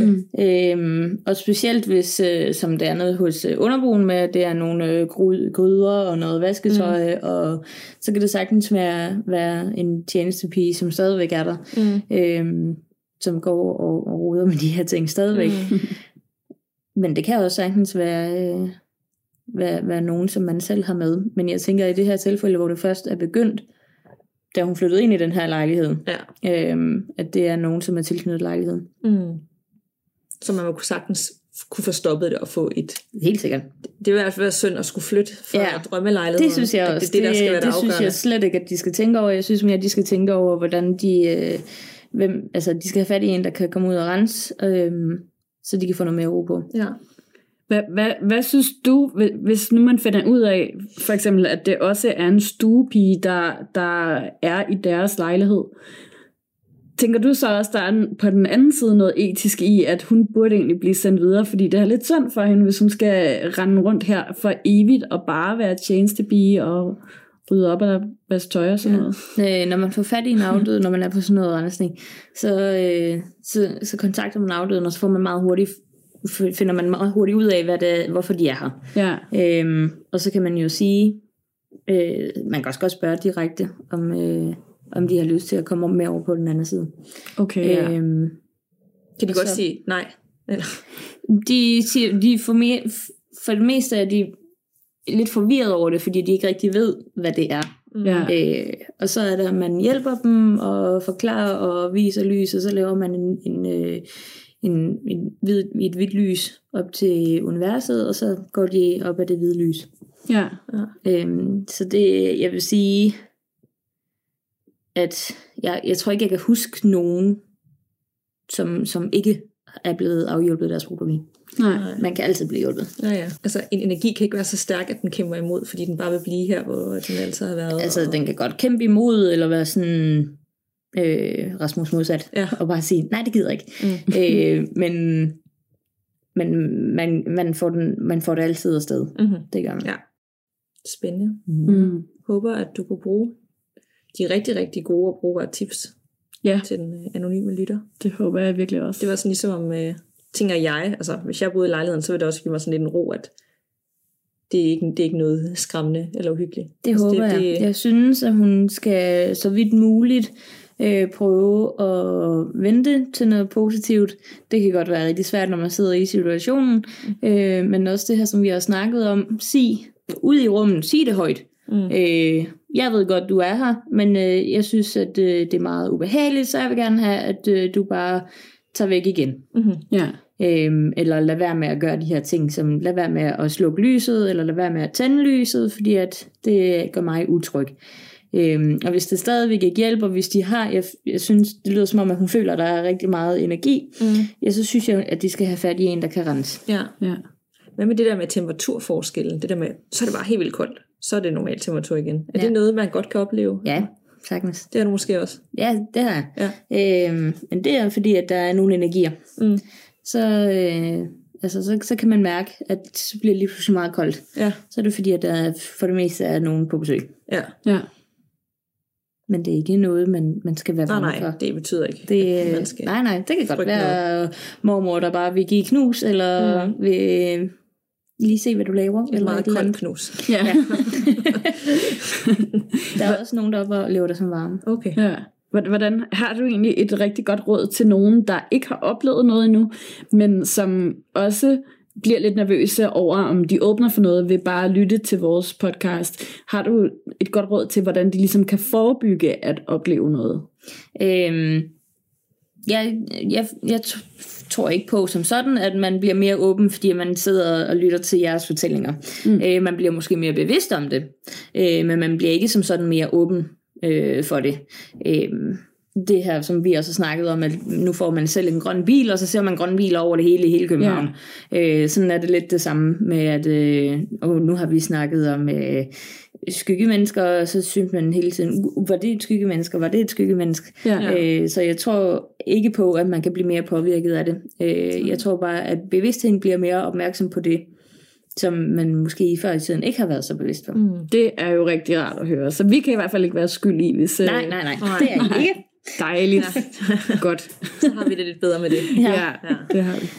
Øhm, og specielt hvis, øh, som det er noget hos øh, underboen med, at det er nogle øh, gryder og noget vasketøj, mm. og så kan det sagtens være, være en tjenestepige, som stadigvæk er der, mm. øhm, som går og, og roder med de her ting stadigvæk. Mm. Men det kan også sagtens være, øh, være, være nogen, som man selv har med. Men jeg tænker, i det her tilfælde, hvor det først er begyndt, da hun flyttede ind i den her lejlighed, ja. øhm, at det er nogen, som er tilknyttet lejligheden. Mm. Så man kunne sagtens kunne få stoppet det og få et. Helt sikkert. Det, det vil i hvert fald være synd at skulle flytte fra ja. drømmelejligheden. Det synes jeg også. Det, det, der skal det, være det, det synes jeg slet ikke, at de skal tænke over. Jeg synes mere, at de skal tænke over, hvordan de, øh, hvem, altså, de skal have fat i en, der kan komme ud og rense, øh, så de kan få noget mere ro på. Ja. Hvad, hvad, hvad synes du, hvis nu man finder ud af, for eksempel, at det også er en stuepige, der, der er i deres lejlighed? Tænker du så også, der er på den anden side noget etisk i, at hun burde egentlig blive sendt videre, fordi det er lidt synd for hende, hvis hun skal rende rundt her for evigt og bare være tjenestepige og rydde op og vaske tøj og sådan noget? Ja. Øh, når man får fat i en afdød, når man er på sådan noget rensning, så, øh, så, så kontakter man afdøden, og så får man meget hurtigt finder man meget hurtigt ud af, hvad det, hvorfor de er her. Ja. Øhm, og så kan man jo sige, øh, man kan også godt spørge direkte, om, øh, om de har lyst til at komme med over på den anden side. Okay, ja. øhm, Kan de godt så, sige nej? Eller? De, siger, de for, me, for det meste er de lidt forvirret over det, fordi de ikke rigtig ved, hvad det er. Ja. Øh, og så er det, at man hjælper dem og forklarer og viser lys, og så laver man en, en, øh, en, en hvid, et hvidt lys op til universet, og så går de op af det hvide lys. Ja. Øhm, så det, jeg vil sige, at jeg, jeg tror ikke, jeg kan huske nogen, som, som ikke er blevet afhjulpet deres problem. Nej. Man kan altid blive hjulpet. Ja, ja. Altså, en energi kan ikke være så stærk, at den kæmper imod, fordi den bare vil blive her, hvor den altid har været. Altså, og... den kan godt kæmpe imod, eller være sådan øh, Rasmus modsat, ja. og bare sige, nej, det gider ikke. Mm. øh, men men man, man, får den, man får det altid afsted. Mm-hmm. Det gør man. Ja. Spændende. Mm. Håber, at du kunne bruge de rigtig, rigtig gode og brugbare tips Ja. til den øh, anonyme lytter. Det håber jeg virkelig også. Det var sådan ligesom om, øh, tænker jeg, altså hvis jeg boede i lejligheden, så ville det også give mig sådan lidt en ro, at det er ikke, det er ikke noget skræmmende eller uhyggeligt. Det altså, håber det, jeg. det, Jeg synes, at hun skal så vidt muligt øh, prøve at vente til noget positivt. Det kan godt være rigtig svært, når man sidder i situationen. Mm. Øh, men også det her, som vi har snakket om. Sig ud i rummet. Sig det højt. Mm. Øh, jeg ved godt, du er her, men øh, jeg synes, at øh, det er meget ubehageligt, så jeg vil gerne have, at øh, du bare tager væk igen. Mm-hmm. Ja. Øhm, eller lad være med at gøre de her ting, som lad være med at slukke lyset, eller lad være med at tænde lyset, fordi at det gør mig utryg. Øhm, og hvis det stadigvæk ikke hjælper, hvis de har, jeg, jeg synes, det lyder som om, at hun føler, at der er rigtig meget energi, mm. ja, så synes jeg, at de skal have fat i en, der kan rense. Ja. Ja. Hvad med det der med temperaturforskellen? Det der med, så er det bare helt vildt koldt. Så er det normal temperatur igen. Er Ja. det noget, man godt kan opleve? Ja, sagtens. Det er du måske også. Ja, det har jeg. Ja. Øhm, men det er fordi, at der er nogle energier. Mm. Så, øh, altså, så, så kan man mærke, at så bliver det lige pludselig meget koldt. Ja. Så er det fordi, at der for det meste er nogen på besøg. Ja. Ja. Men det er ikke noget, man, man skal være Nej, bange nej, for. det betyder ikke, Det, at man skal... nej, nej, det kan godt frygte være mormor, der bare vil give knus, eller mm. vil lige se, hvad du laver. Et eller meget et eller koldt andet. knus. Ja. Der er også nogen, der oplever det som varme. Okay. Ja. Hvordan har du egentlig et rigtig godt råd til nogen, der ikke har oplevet noget endnu, men som også bliver lidt nervøse over, om de åbner for noget ved bare at lytte til vores podcast? Har du et godt råd til, hvordan de ligesom kan forebygge at opleve noget? Øhm, jeg, jeg, jeg t- tror ikke på som sådan, at man bliver mere åben, fordi man sidder og lytter til jeres fortællinger. Mm. Øh, man bliver måske mere bevidst om det, øh, men man bliver ikke som sådan mere åben øh, for det. Øh, det her, som vi også har snakket om, at nu får man selv en grøn bil, og så ser man grønne biler over det hele i hele København. Ja. Øh, sådan er det lidt det samme med, at øh, og nu har vi snakket om øh, skyggemennesker, og så synes man hele tiden, var det et skyggemenneske, var det et skyggemenneske? Ja. Øh, så jeg tror ikke på, at man kan blive mere påvirket af det. Øh, jeg tror bare, at bevidstheden bliver mere opmærksom på det, som man måske i før i tiden ikke har været så bevidst på. Mm. Det er jo rigtig rart at høre, så vi kan i hvert fald ikke være skyld i, hvis... Nej, nej, nej, det er ikke. Dejligt. Ja. Godt. Så har vi det lidt bedre med det. Ja, ja, det har vi.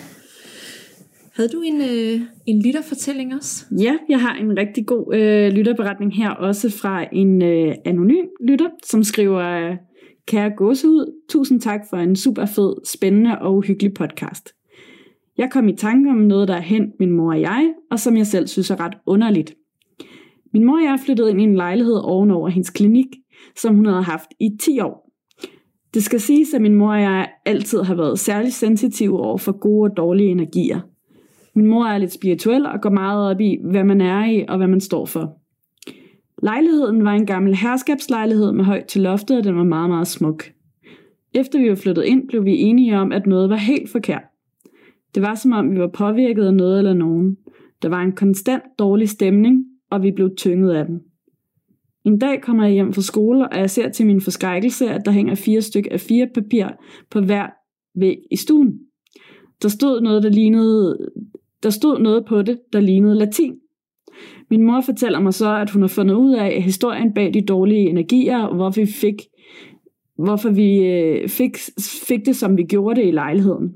Havde du en, øh, en lytterfortælling også? Ja, jeg har en rigtig god øh, lytterberetning her, også fra en øh, anonym lytter, som skriver, kære gåsehud, tusind tak for en super fed, spændende og hyggelig podcast. Jeg kom i tanke om noget, der er hent min mor og jeg, og som jeg selv synes er ret underligt. Min mor og jeg flyttede ind i en lejlighed ovenover hendes klinik, som hun havde haft i ti år. Det skal siges, at min mor og jeg altid har været særligt sensitive over for gode og dårlige energier. Min mor er lidt spirituel og går meget op i, hvad man er i og hvad man står for. Lejligheden var en gammel herskabslejlighed med højt til loftet, og den var meget, meget smuk. Efter vi var flyttet ind, blev vi enige om, at noget var helt forkert. Det var som om, vi var påvirket af noget eller nogen. Der var en konstant dårlig stemning, og vi blev tynget af den. En dag kommer jeg hjem fra skole, og jeg ser til min forskrækkelse, at der hænger fire stykker af fire papir på hver væg i stuen. Der stod noget, der lignede, der stod noget på det, der lignede latin. Min mor fortæller mig så, at hun har fundet ud af historien bag de dårlige energier, og hvorfor vi fik, hvorfor vi fik, fik det, som vi gjorde det i lejligheden.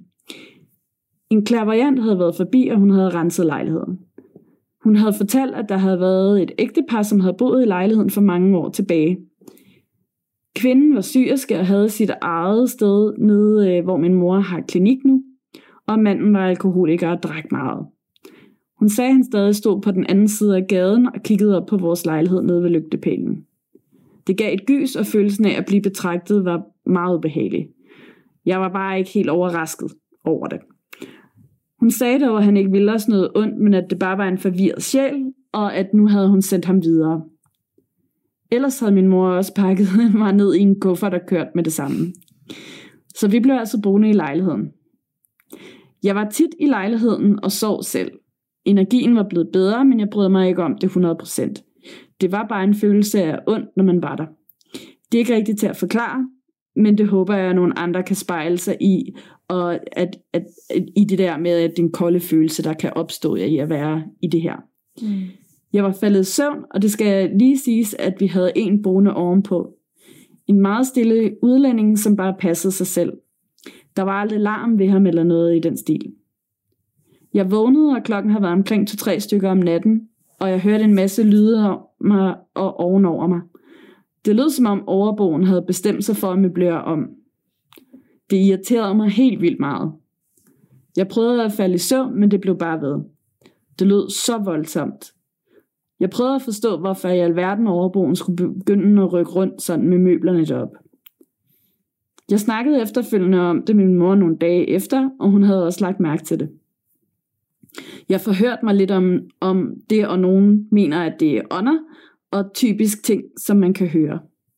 En clairvoyant havde været forbi, og hun havde renset lejligheden. Hun havde fortalt, at der havde været et ægtepar, som havde boet i lejligheden for mange år tilbage. Kvinden var syerske og havde sit eget sted nede, hvor min mor har klinik nu, og manden var alkoholiker og drak meget. Hun sagde, at han stadig stod på den anden side af gaden og kiggede op på vores lejlighed nede ved lygtepælen. Det gav et gys, og følelsen af at blive betragtet var meget ubehagelig. Jeg var bare ikke helt overrasket over det. Hun sagde dog, at han ikke ville os noget ondt, men at det bare var en forvirret sjæl, og at nu havde hun sendt ham videre. Ellers havde min mor også pakket mig ned i en kuffert og kørt med det samme. Så vi blev altså boende i lejligheden. Jeg var tit i lejligheden og sov selv. Energien var blevet bedre, men jeg brød mig ikke om det hundrede procent. Det var bare en følelse af ondt, når man var der. Det er ikke rigtigt til at forklare, men det håber jeg, at nogle andre kan spejle sig i, og at, at, at i det der med, at den kolde følelse, der kan opstå i at være i det her. Mm. Jeg var faldet i søvn, og det skal lige siges, at vi havde en boende ovenpå. En meget stille udlænding, som bare passede sig selv. Der var aldrig larm ved ham eller noget i den stil. Jeg vågnede, og klokken havde været omkring to-tre stykker om natten, og jeg hørte en masse lyde om mig og ovenover mig. Det lød som om overboen havde bestemt sig for at møblere om. Det irriterede mig helt vildt meget. Jeg prøvede at falde i søvn, men det blev bare ved. Det lød så voldsomt. Jeg prøvede at forstå, hvorfor i alverden overboen skulle begynde at rykke rundt sådan med møblerne deroppe. Jeg snakkede efterfølgende om det med min mor nogle dage efter, og hun havde også lagt mærke til det. Jeg forhørte mig lidt om, om det, og nogen mener, at det er ånder, og typisk ting, som man kan høre.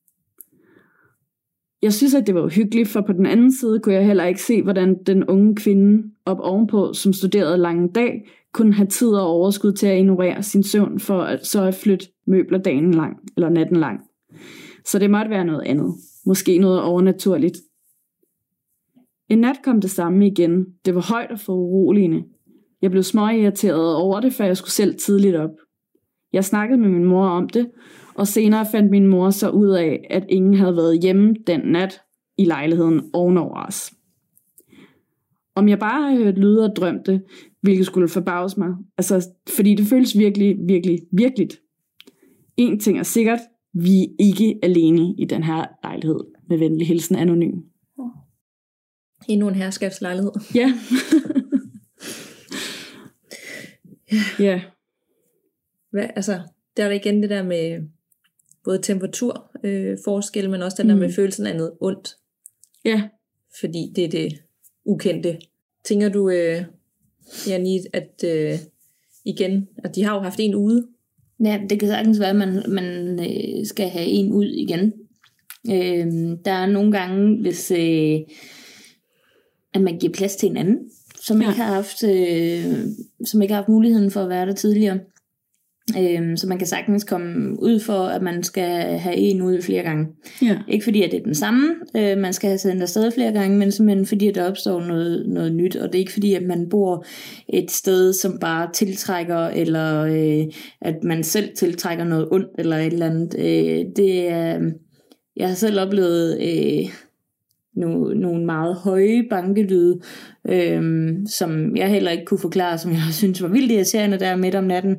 Jeg synes, at det var uhyggeligt, for på den anden side kunne jeg heller ikke se, hvordan den unge kvinde op ovenpå, som studerede lange dag, kunne have tid og overskud til at ignorere sin søvn, for at så at flytte møbler dagen lang, eller natten lang. Så det måtte være noget andet. Måske noget overnaturligt. En nat kom det samme igen. Det var højt og for uroligende. Jeg blev småirriteret over det, for jeg skulle selv tidligt op. Jeg snakkede med min mor om det, og senere fandt min mor så ud af, at ingen havde været hjemme den nat i lejligheden ovenover os. Om jeg bare havde hørt lyde og drømt det, hvilket skulle forbavse mig, altså, fordi det føles virkelig, virkelig, virkeligt. En ting er sikkert, vi er ikke alene i den her lejlighed. Med venlig hilsen, anonym. Endnu en herskabslejlighed. Ja. Ja. Hvad, altså, der er der igen det der med både temperaturforskel, øh, forskel, men også den der mm. med følelsen af noget ondt. Ja. Fordi det er det ukendte. Tænker du, øh, Janni, at øh, igen, at de har jo haft en ude? Ja, det kan sagtens være, at man, man øh, skal have en ud igen. Øh, der er nogle gange, hvis øh, at man giver plads til en anden, som ja. ikke har haft, øh, som ikke har haft muligheden for at være der tidligere. Øh, så man kan sagtens komme ud for, at man skal have en ud flere gange. Ja. Ikke fordi, at det er den samme, øh, man skal have sendt afsted flere gange, men simpelthen fordi, at der opstår noget, noget nyt. Og det er ikke fordi, at man bor et sted, som bare tiltrækker, eller øh, at man selv tiltrækker noget ondt, eller et eller andet. Øh, det er, jeg har selv oplevet øh, nogle, nogle meget høje bankelyde, øhm, som jeg heller ikke kunne forklare, som jeg synes var vildt irriterende der midt om natten.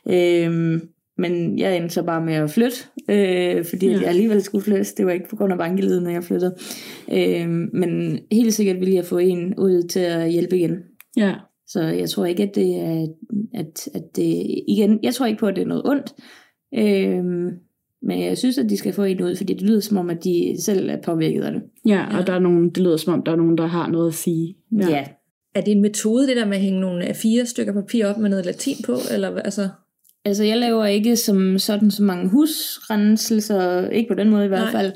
Øhm, men jeg endte så bare med at flytte, øh, fordi ja. jeg alligevel skulle flytte. Det var ikke på grund af bankelyden, når jeg flyttede. Øhm, men helt sikkert ville jeg få en ud til at hjælpe igen. Ja. Så jeg tror ikke, at det er, at, at det, igen, jeg tror ikke på, at det er noget ondt. Øhm, Men jeg synes, at de skal få en ud, fordi det lyder som om, at de selv er påvirket af det. Ja, og ja. Der er nogen, det lyder som om, der er nogen, der har noget at sige. Ja. ja. Er det en metode, det der med at hænge nogle A fire stykker papir op med noget latin på? Eller, altså? altså, jeg laver ikke som sådan så mange husrenselser, ikke på den måde i hvert Nej. fald.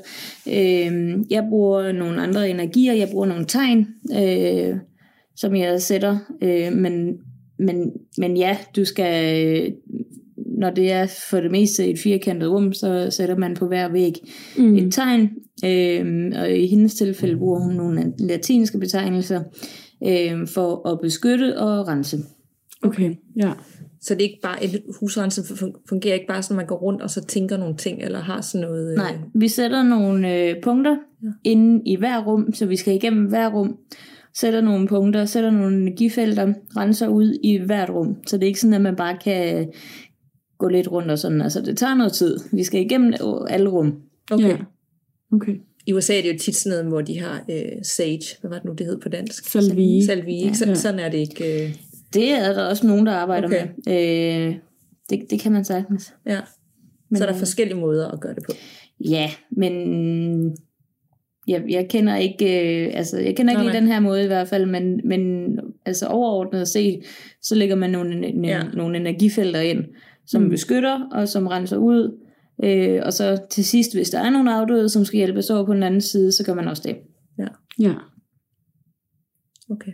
Øh, jeg bruger nogle andre energier, jeg bruger nogle tegn, øh, som jeg sætter. Øh, men, men, men ja, du skal... Når det er for det meste et firkantet rum, så sætter man på hver væg mm. et tegn. Øhm, og i hendes tilfælde bruger hun nogle latinske betegnelser øhm, for at beskytte og rense. Okay, ja. Så det er ikke bare et husrense fungerer ikke bare sådan, at man går rundt og så tænker nogle ting, eller har sådan noget... Øh... Nej, vi sætter nogle øh, punkter ja. inde i hver rum, så vi skal igennem hver rum. Sætter nogle punkter, sætter nogle energifelter, renser ud i hvert rum. Så det er ikke sådan, at man bare kan... gå lidt rundt og sådan, altså det tager noget tid. Vi skal igennem alle rum. Okay. Ja. Okay. I U S A er det jo tit sådan noget, hvor de har øh, sage, hvad var det nu, det hed på dansk? Salvie. Salvie, ja. Så, sådan er det ikke. Øh... Det er der også nogen, der arbejder okay. med. Øh, det, det kan man sagtens. Ja. Men, så er der forskellige måder at gøre det på. Ja, men jeg, jeg kender ikke, øh, altså jeg kender ikke Nej, lige den her måde i hvert fald, men, men altså overordnet set, så lægger man nogle, ne, Ja. nogle energifelter ind, som Mm. beskytter og som renser ud, øh, og så til sidst, hvis der er nogle afdøde, som skal hjælpes over på den anden side, så gør man også det. Ja. Okay.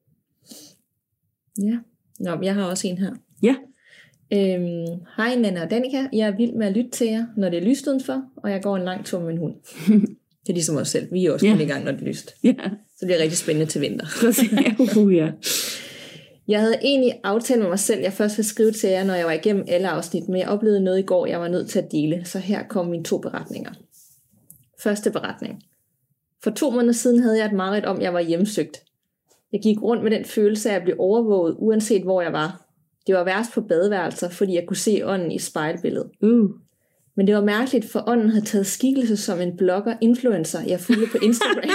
Ja. Nå, men jeg har også en her. Ja. Øhm, Hej Nana og Danika, jeg er vild med at lytte til jer, når det er lyst udenfor, og jeg går en lang tur med min hund. Det er ligesom os selv, vi er også kun Ja. i gang, når det er lyst. Ja, Så det bliver rigtig spændende til vinter. præcis. Uh, ja. Jeg havde egentlig aftalt med mig selv, at jeg først ville skrive til jer, når jeg var igennem alle afsnit, men jeg oplevede noget i går, jeg var nødt til at dele, så her kom mine to beretninger. Første beretning. For to måneder siden havde jeg et mareridt om, at jeg var hjemsøgt. Jeg gik rundt med den følelse af at blive overvåget, uanset hvor jeg var. Det var værst på badeværelser, fordi jeg kunne se ånden i spejlbilledet. Uh. Men det var mærkeligt, for ånden havde taget skikkelse som en blogger-influencer, jeg fulgte på Instagram.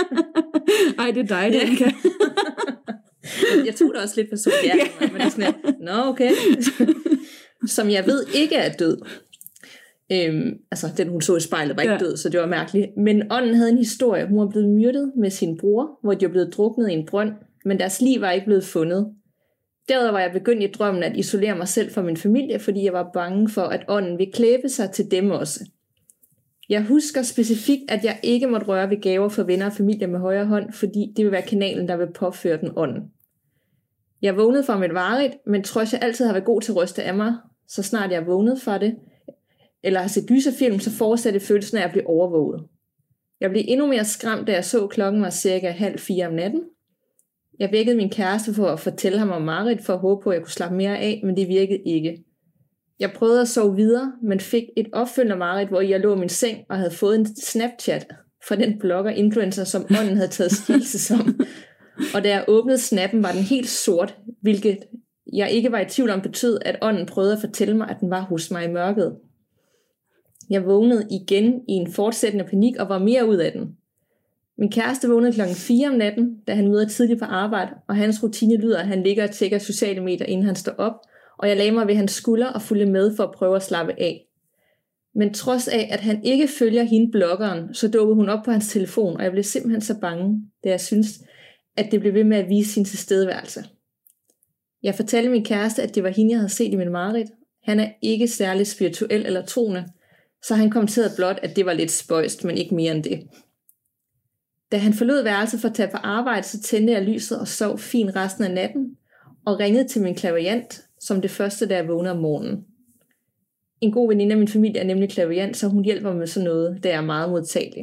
Ej, det er dig, Danika. Jeg tog det også lidt personligt, ja, men det er sådan her, nå okay, som jeg ved ikke er død. Øhm, altså den hun så i spejlet var ikke Ja. død, så det var mærkeligt. Men ånden havde en historie. Hun var blevet myrdet med sin bror, hvor de var blevet druknet i en brønd, men deres liv var ikke blevet fundet. Derudover var jeg begyndt i drømmen at isolere mig selv fra min familie, fordi jeg var bange for, at ånden ville klæbe sig til dem også. Jeg husker specifikt, at jeg ikke måtte røre ved gaver for venner og familie med højre hånd, fordi det vil være kanalen, der vil påføre den ånden. Jeg vågnede fra mit mareridt, men trods jeg altid har været god til at ryste af mig, så snart jeg vågnede fra det, eller har set gyserfilm, så fortsatte følelsen af at blive overvåget. Jeg blev endnu mere skræmt, da jeg så klokken var cirka halv fire om natten. Jeg vækkede min kæreste for at fortælle ham om mareridt, for at håbe på, at jeg kunne slappe mere af, men det virkede ikke. Jeg prøvede at sove videre, men fik et opfølgende mareridt, hvor jeg lå i min seng og havde fået en Snapchat fra den blogger-influencer, som ånden havde taget skikkelse som. Og da jeg åbnede snappen, var den helt sort, hvilket jeg ikke var i tvivl om betød, at ånden prøvede at fortælle mig, at den var hos mig i mørket. Jeg vågnede igen i en fortsættende panik og var mere ud af den. Min kæreste vågnede klokken fire om natten, da han møder tidligt på arbejde, og hans rutine lyder, at han ligger og tjekker sociale medier, inden han står op, og jeg lagde mig ved hans skulder og fulgte med for at prøve at slappe af. Men trods af, at han ikke følger hende bloggeren, så dukkede hun op på hans telefon, og jeg blev simpelthen så bange, da jeg syntes, at det blev ved med at vise sin tilstedeværelse. Jeg fortalte min kæreste, at det var hende, jeg havde set i min mareridt. Han er ikke særlig spirituel eller troende, så han kommenterede blot, at det var lidt spøjst, men ikke mere end det. Da han forlod værelset for at tage på arbejde, så tændte jeg lyset og sov fint resten af natten, og ringede til min clairvoyant, som det første, da jeg vågnede om morgenen. En god veninde af min familie er nemlig clairvoyant, så hun hjælper mig med sådan noget, da jeg er meget modtagelig.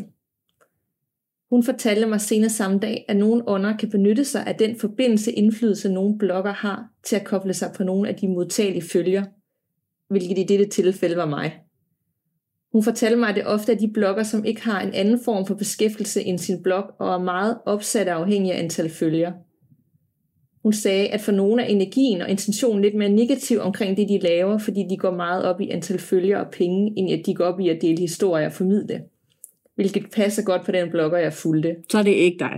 Hun fortalte mig senere samme dag, at nogle ånder kan benytte sig af den forbindelse indflydelse, nogle blogger har til at koble sig på nogle af de modtagelige følger, hvilket i dette tilfælde var mig. Hun fortalte mig, at det ofte er de blogger, som ikke har en anden form for beskæftigelse end sin blog, og er meget opsat og afhængige af antal følger. Hun sagde, at for nogle er energien og intentionen lidt mere negativ omkring det, de laver, fordi de går meget op i antal følger og penge, end at de går op i at dele historier og formidle. Hvilket passer godt på den blogger, jeg fulgte. Så er det ikke dig.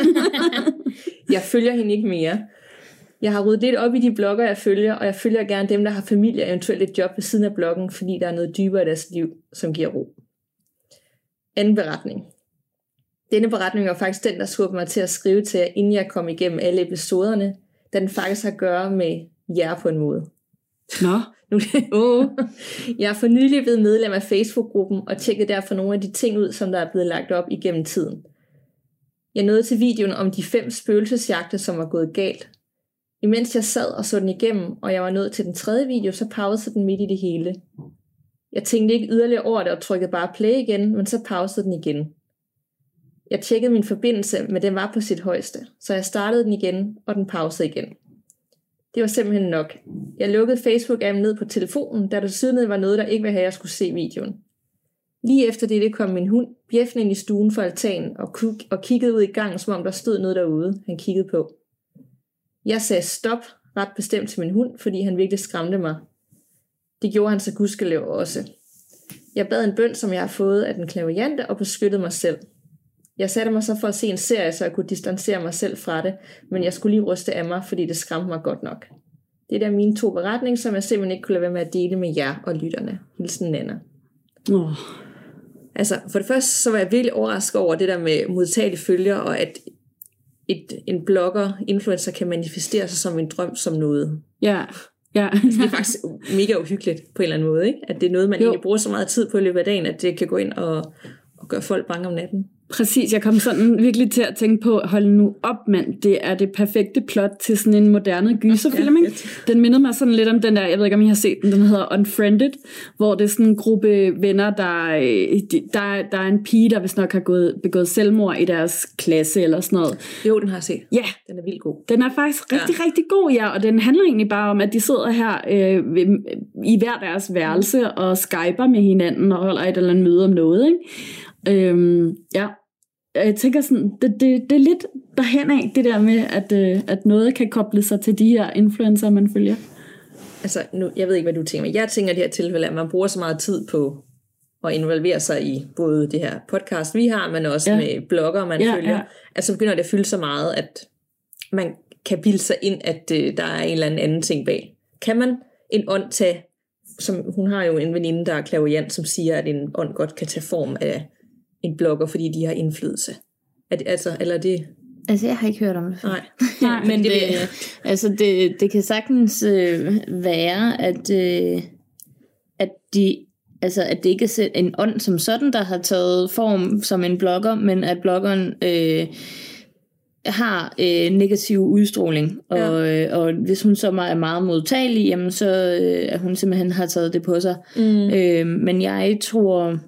Jeg følger hende ikke mere. Jeg har ryddet lidt op i de blogger, jeg følger, og jeg følger gerne dem, der har familie og eventuelt et job ved siden af bloggen, fordi der er noget dybere i deres liv, som giver ro. Anden beretning. Denne beretning var faktisk den, der skubbede mig til at skrive til jer, inden jeg kom igennem alle episoderne, da den faktisk har at gøre med jer på en måde. Nå. Nu, Oh. jeg er for nylig blevet medlem af Facebook-gruppen, og tjekkede derfor nogle af de ting ud, som der er blevet lagt op igennem tiden. Jeg nåede til videoen om de fem spøgelsesjagter, som var gået galt. Imens jeg sad og så den igennem, og jeg var nået til den tredje video, så pausede den midt i det hele. Jeg tænkte ikke yderligere over det og trykkede bare play igen, men så pausede den igen. Jeg tjekkede min forbindelse, men den var på sit højeste, så jeg startede den igen, og den pausede igen. Det var simpelthen nok. Jeg lukkede Facebook-appen ned på telefonen, da der siden var noget, der ikke ville have, at jeg skulle se videoen. Lige efter det kom min hund bjeffende ind i stuen for altanen og, k- og kiggede ud i gangen, som om der stod noget derude, han kiggede på. Jeg sagde stop ret bestemt til min hund, fordi han virkelig skræmte mig. Det gjorde han så gudskelov også. Jeg bad en bøn, som jeg har fået af den clairvoyante, og beskyttede mig selv. Jeg satte mig så for at se en serie, så jeg kunne distancere mig selv fra det, men jeg skulle lige ryste af mig, fordi det skræmte mig godt nok. Det er mine to beretninger, som jeg simpelthen ikke kunne lade være med at dele med jer og lytterne. Hilsen Nana. Oh. Altså, for det første, så var jeg virkelig overrasket over det der med modtagelige følgere, og at et, en blogger, influencer, kan manifestere sig som en drøm som noget. Ja, ja. Altså, det er faktisk mega uhyggeligt på en eller anden måde, ikke? At det er noget, man jo. egentlig bruger så meget tid på i løbet af dagen, at det kan gå ind og, og gøre folk bange om natten. Præcis, jeg kom sådan virkelig til at tænke på, hold nu op mand, det er det perfekte plot til sådan en moderne gyserfilm, ikke? Den mindede mig sådan lidt om den der, jeg ved ikke om I har set den, den hedder Unfriended, hvor det er sådan en gruppe venner, der, der, der er en pige, der vist nok har gået, begået selvmord i deres klasse eller sådan noget. Jo, den har jeg set. Ja. Den er vildt god. Den er faktisk rigtig, ja. rigtig god, ja, og den handler egentlig bare om, at de sidder her øh, i hver deres værelse og skyper med hinanden og holder et eller andet møde om noget, ikke? Øhm, ja. Jeg tænker sådan, det, det, det er lidt derhen af, det der med, at, øh, at noget kan koble sig til de her influencer, man følger. Altså, nu, jeg ved ikke, hvad du tænker, men jeg tænker i det her tilfælde, at man bruger så meget tid på at involvere sig i både det her podcast, vi har, men også ja. med blogger, man ja, følger. Ja. Altså, begynder det at fylde så meget, at man kan bilde sig ind, at øh, der er en eller anden anden ting bag. Kan man en ånd tage, som hun har jo en veninde, der er clairvoyant, som siger, at en ånd godt kan tage form af en blogger, fordi de har indflydelse. Er det, altså, eller det... Altså, jeg har ikke hørt om det. Nej. Nej, men det, altså, det, det kan sagtens øh, være, at, øh, at, de, altså, at det ikke er en ånd som sådan, der har taget form som en blogger, men at bloggeren øh, har øh, negativ udstråling. Og, ja. øh, og hvis hun så er meget modtagelig, jamen, så øh, at hun simpelthen har taget det på sig. Mm. Øh, men jeg tror...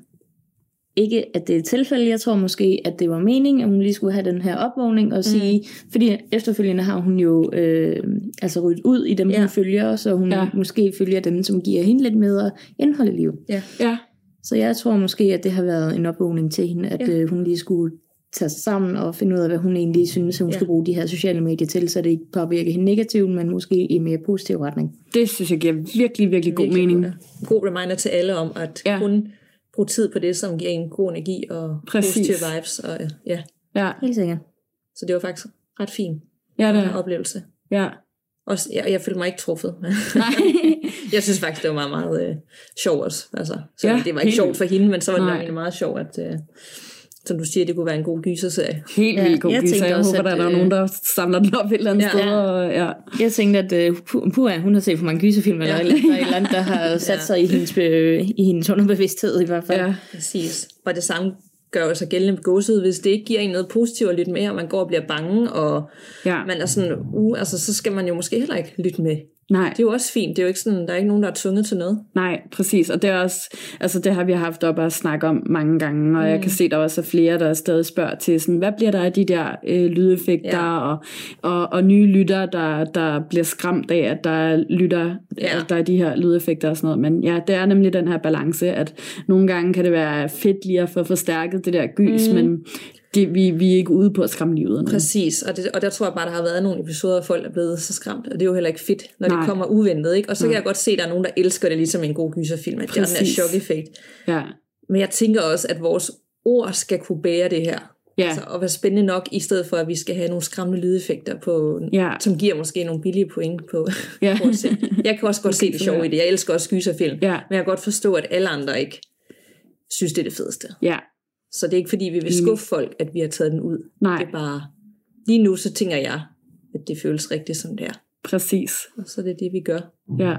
ikke, at det er et tilfælde. Jeg tror måske, at det var meningen, at hun lige skulle have den her opvågning og sige, mm. fordi efterfølgende har hun jo øh, altså ryddet ud i dem, ja. hun følger, så hun ja. måske følger dem, som giver hende lidt mere indhold i livet. Ja. Ja. Så jeg tror måske, at det har været en opvågning til hende, at ja. øh, hun lige skulle tage sig sammen og finde ud af, hvad hun egentlig synes, hun ja. skal bruge de her sociale medier til, så det ikke påvirker hende negativt, men måske i mere positiv retning. Det synes jeg giver virkelig, virkelig god virkelig mening. God, god reminder til alle om, at ja. hun bruge tid på det, som giver en god energi og Præcis. positive vibes. Og, ja. ja, helt sikkert. Så det var faktisk ret fint. Ja, det er. Oplevelse. Ja. Også, jeg, jeg følte mig ikke truffet. Nej. Jeg synes faktisk, det var meget, meget øh, sjovt også. Altså, så ja, det var ikke sjovt for hende, men så var det egentlig meget sjovt, at... Øh, som du siger, det kunne være en god gyserserie. Helt ja, vildt god jeg gyser. Jeg også, håber, at, der er nogen, der samler den op et eller andet ja, sted. Og, ja. Jeg tænkte, at uh, Pua, hun har set for mange gyserfilm, eller ja. eller, eller, eller andet, der har sat ja. sig i hendes, øh, i hendes underbevidsthed i hvert fald. Ja, præcis. Og det samme gør jo sig gældende med gåsehud, hvis det ikke giver en noget positivt at lytte med, og man går og bliver bange, og ja. man er sådan, uh, altså, så skal man jo måske heller ikke lytte med. Nej. Det er jo også fint. Det er jo ikke sådan, der er ikke nogen, der er tvunget til noget. Nej, præcis. Og det er også, altså det har vi haft op at snakke om mange gange, og mm. jeg kan se, der også er flere, der stadig spørger til sådan, hvad bliver der af de der øh, lydeffekter, ja. og, og, og nye lytter, der, der bliver skræmt af, at der er lytter, ja. at der er de her lydeffekter og sådan noget. Men ja, det er nemlig den her balance, at nogle gange kan det være fedt lige at få forstærket det der gys, mm. men det, vi, vi er ikke ude på at skræmme livet af noget. Præcis, og, det, og der tror jeg bare, der har været nogle episoder, hvor folk er blevet så skræmt, og det er jo heller ikke fedt, når Nej. det kommer uventet, ikke? Og så kan Nej. jeg godt se, at der er nogen, der elsker det, ligesom en god gyserfilm, at det er den her chok-effekt. Ja. Men jeg tænker også, at vores ord skal kunne bære det her. Ja. Altså, og være spændende nok, i stedet for, at vi skal have nogle skræmmende lydeffekter, på, ja. som giver måske nogle billige point på, ja. på at se. Jeg kan også godt se det sjove i det. Jeg elsker også gyserfilm, ja. men jeg kan godt forstå, at alle andre ikke synes, det er det fedeste. Ja. Så det er ikke fordi, vi vil skuffe folk, at vi har taget den ud. Nej. Det er bare, lige nu så tænker jeg, at det føles rigtigt, som det er. Præcis. Og så er det det, vi gør. Ja.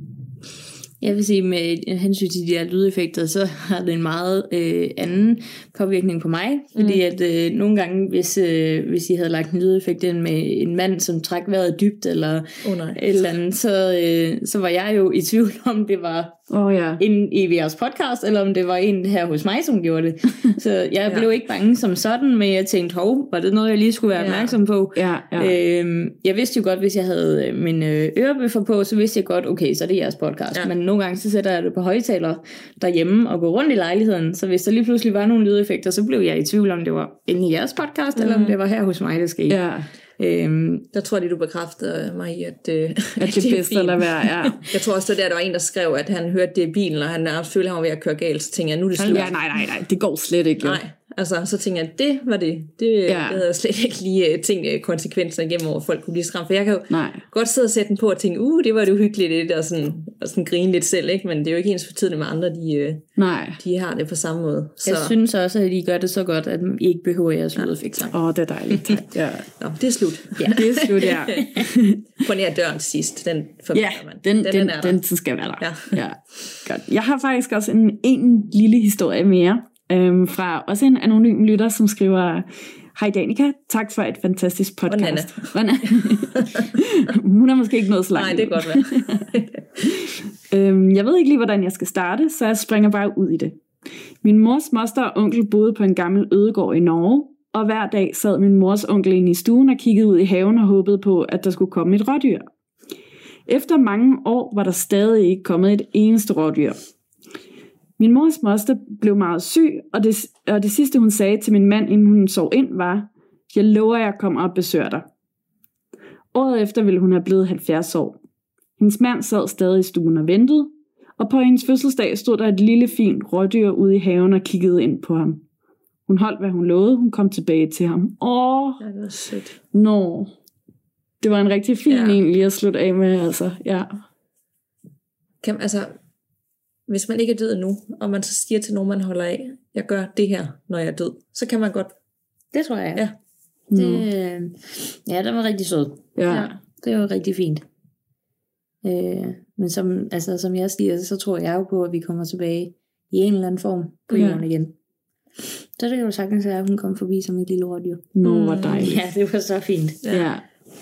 Jeg vil sige, med hensyn til de her lydeffekter, så har det en meget øh, anden påvirkning på mig. Fordi mm. at øh, nogle gange, hvis, øh, hvis I havde lagt en lydeffekt ind med en mand, som træk vejret dybt, eller oh, et eller andet, så, øh, så var jeg jo i tvivl om, det var oh, ja. en i jeres podcast, eller om det var en her hos mig, som gjorde det. Så jeg ja. blev ikke bange som sådan, men jeg tænkte, hov, var det noget, jeg lige skulle være opmærksom ja. på? Ja, ja. Øh, jeg vidste jo godt, hvis jeg havde min ørebøffer på, så vidste jeg godt, okay, så er det jeres podcast. Ja. Men nogle gange, så sætter jeg det på højtaler derhjemme og går rundt i lejligheden. Så hvis der lige pludselig var nogle lydeffekter, så blev jeg i tvivl, om det var inde i jeres podcast, mm. eller om det var her hos mig, det skete. Ja. Øhm, der tror jeg, du bekræftede mig i, at, øh, at det, det er bedst at lade være. Ja. Jeg tror også, at der, der var en, der skrev, at han hørte det i bilen, og han følte, at han var ved at køre galt. Så tænkte jeg, nu er det slut. Ja, nej, nej, nej, det går slet ikke. Jo. Nej, Altså, så tænker jeg, det var det. Det, ja. det havde jeg slet ikke lige tænkt konsekvenser igennem over, folk kunne blive skræmt. For jeg kan jo Nej. godt sidde og sætte den på og tænke, uh, det var det uhyggeligt, og sådan, og sådan grine lidt selv, ikke? Men det er jo ikke ens fortidende med andre, de, Nej. de har det på samme måde. Så. Jeg synes også, at I gør det så godt, at I ikke behøver jeres lydeffekter. Åh, oh, det er dejligt. Ja. Nå, det er slut. Ja, det er slut, ja. På nær døren til sidst, den forbinder ja, man. Den, den, den, er den, den skal være der. Ja. Ja. Godt. Jeg har faktisk også en, en lille historie mere, øhm, fra også en anonym lytter, som skriver: Hej Danika, tak for et fantastisk podcast. Og Nana. Hun har måske ikke nået så langt. Nej, det kan godt være. øhm, jeg ved ikke lige, hvordan jeg skal starte, så jeg springer bare ud i det. Min mors moster og onkel boede på en gammel ødegård i Norge, og hver dag sad min mors onkel inde i stuen og kiggede ud i haven og håbede på, at der skulle komme et rådyr. Efter mange år var der stadig ikke kommet et eneste rådyr. Min mors moster blev meget syg, og det, og det sidste hun sagde til min mand, inden hun sov ind, var: Jeg lover, jeg kommer og besøger dig. Året efter ville hun have blevet halvfjerds år. Hendes mand sad stadig i stuen og ventede, og på hendes fødselsdag stod der et lille fint rådyr ude i haven og kiggede ind på ham. Hun holdt, hvad hun lovede. Hun kom tilbage til ham. Åh, Ja, det var sødt. nå. Det var en rigtig fin Ja. en lige at slutte af med, altså. Ja. Kan, altså, hvis man ikke er død nu, og man så siger til nogen, man holder af, jeg gør det her, når jeg er død, så kan man godt. Det tror jeg. Ja. Det, øh, ja, det var rigtig sød. Ja. Ja, det var rigtig fint. Øh, men som, altså, som jeg siger, så tror jeg jo på, at vi kommer tilbage i en eller anden form på Ja. jorden igen. Så det kan jo sagtens være, at hun kom forbi som et lille rådyr. Nå, hvor dejligt. Ja, det var så fint. Ja. ja.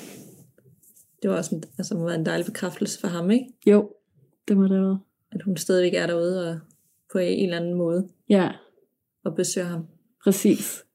Det var også en, altså, må være en dejlig bekræftelse for ham, ikke? Jo, det må det være. At hun stadigvæk er derude og på en eller anden måde Ja, og besøger ham. præcis.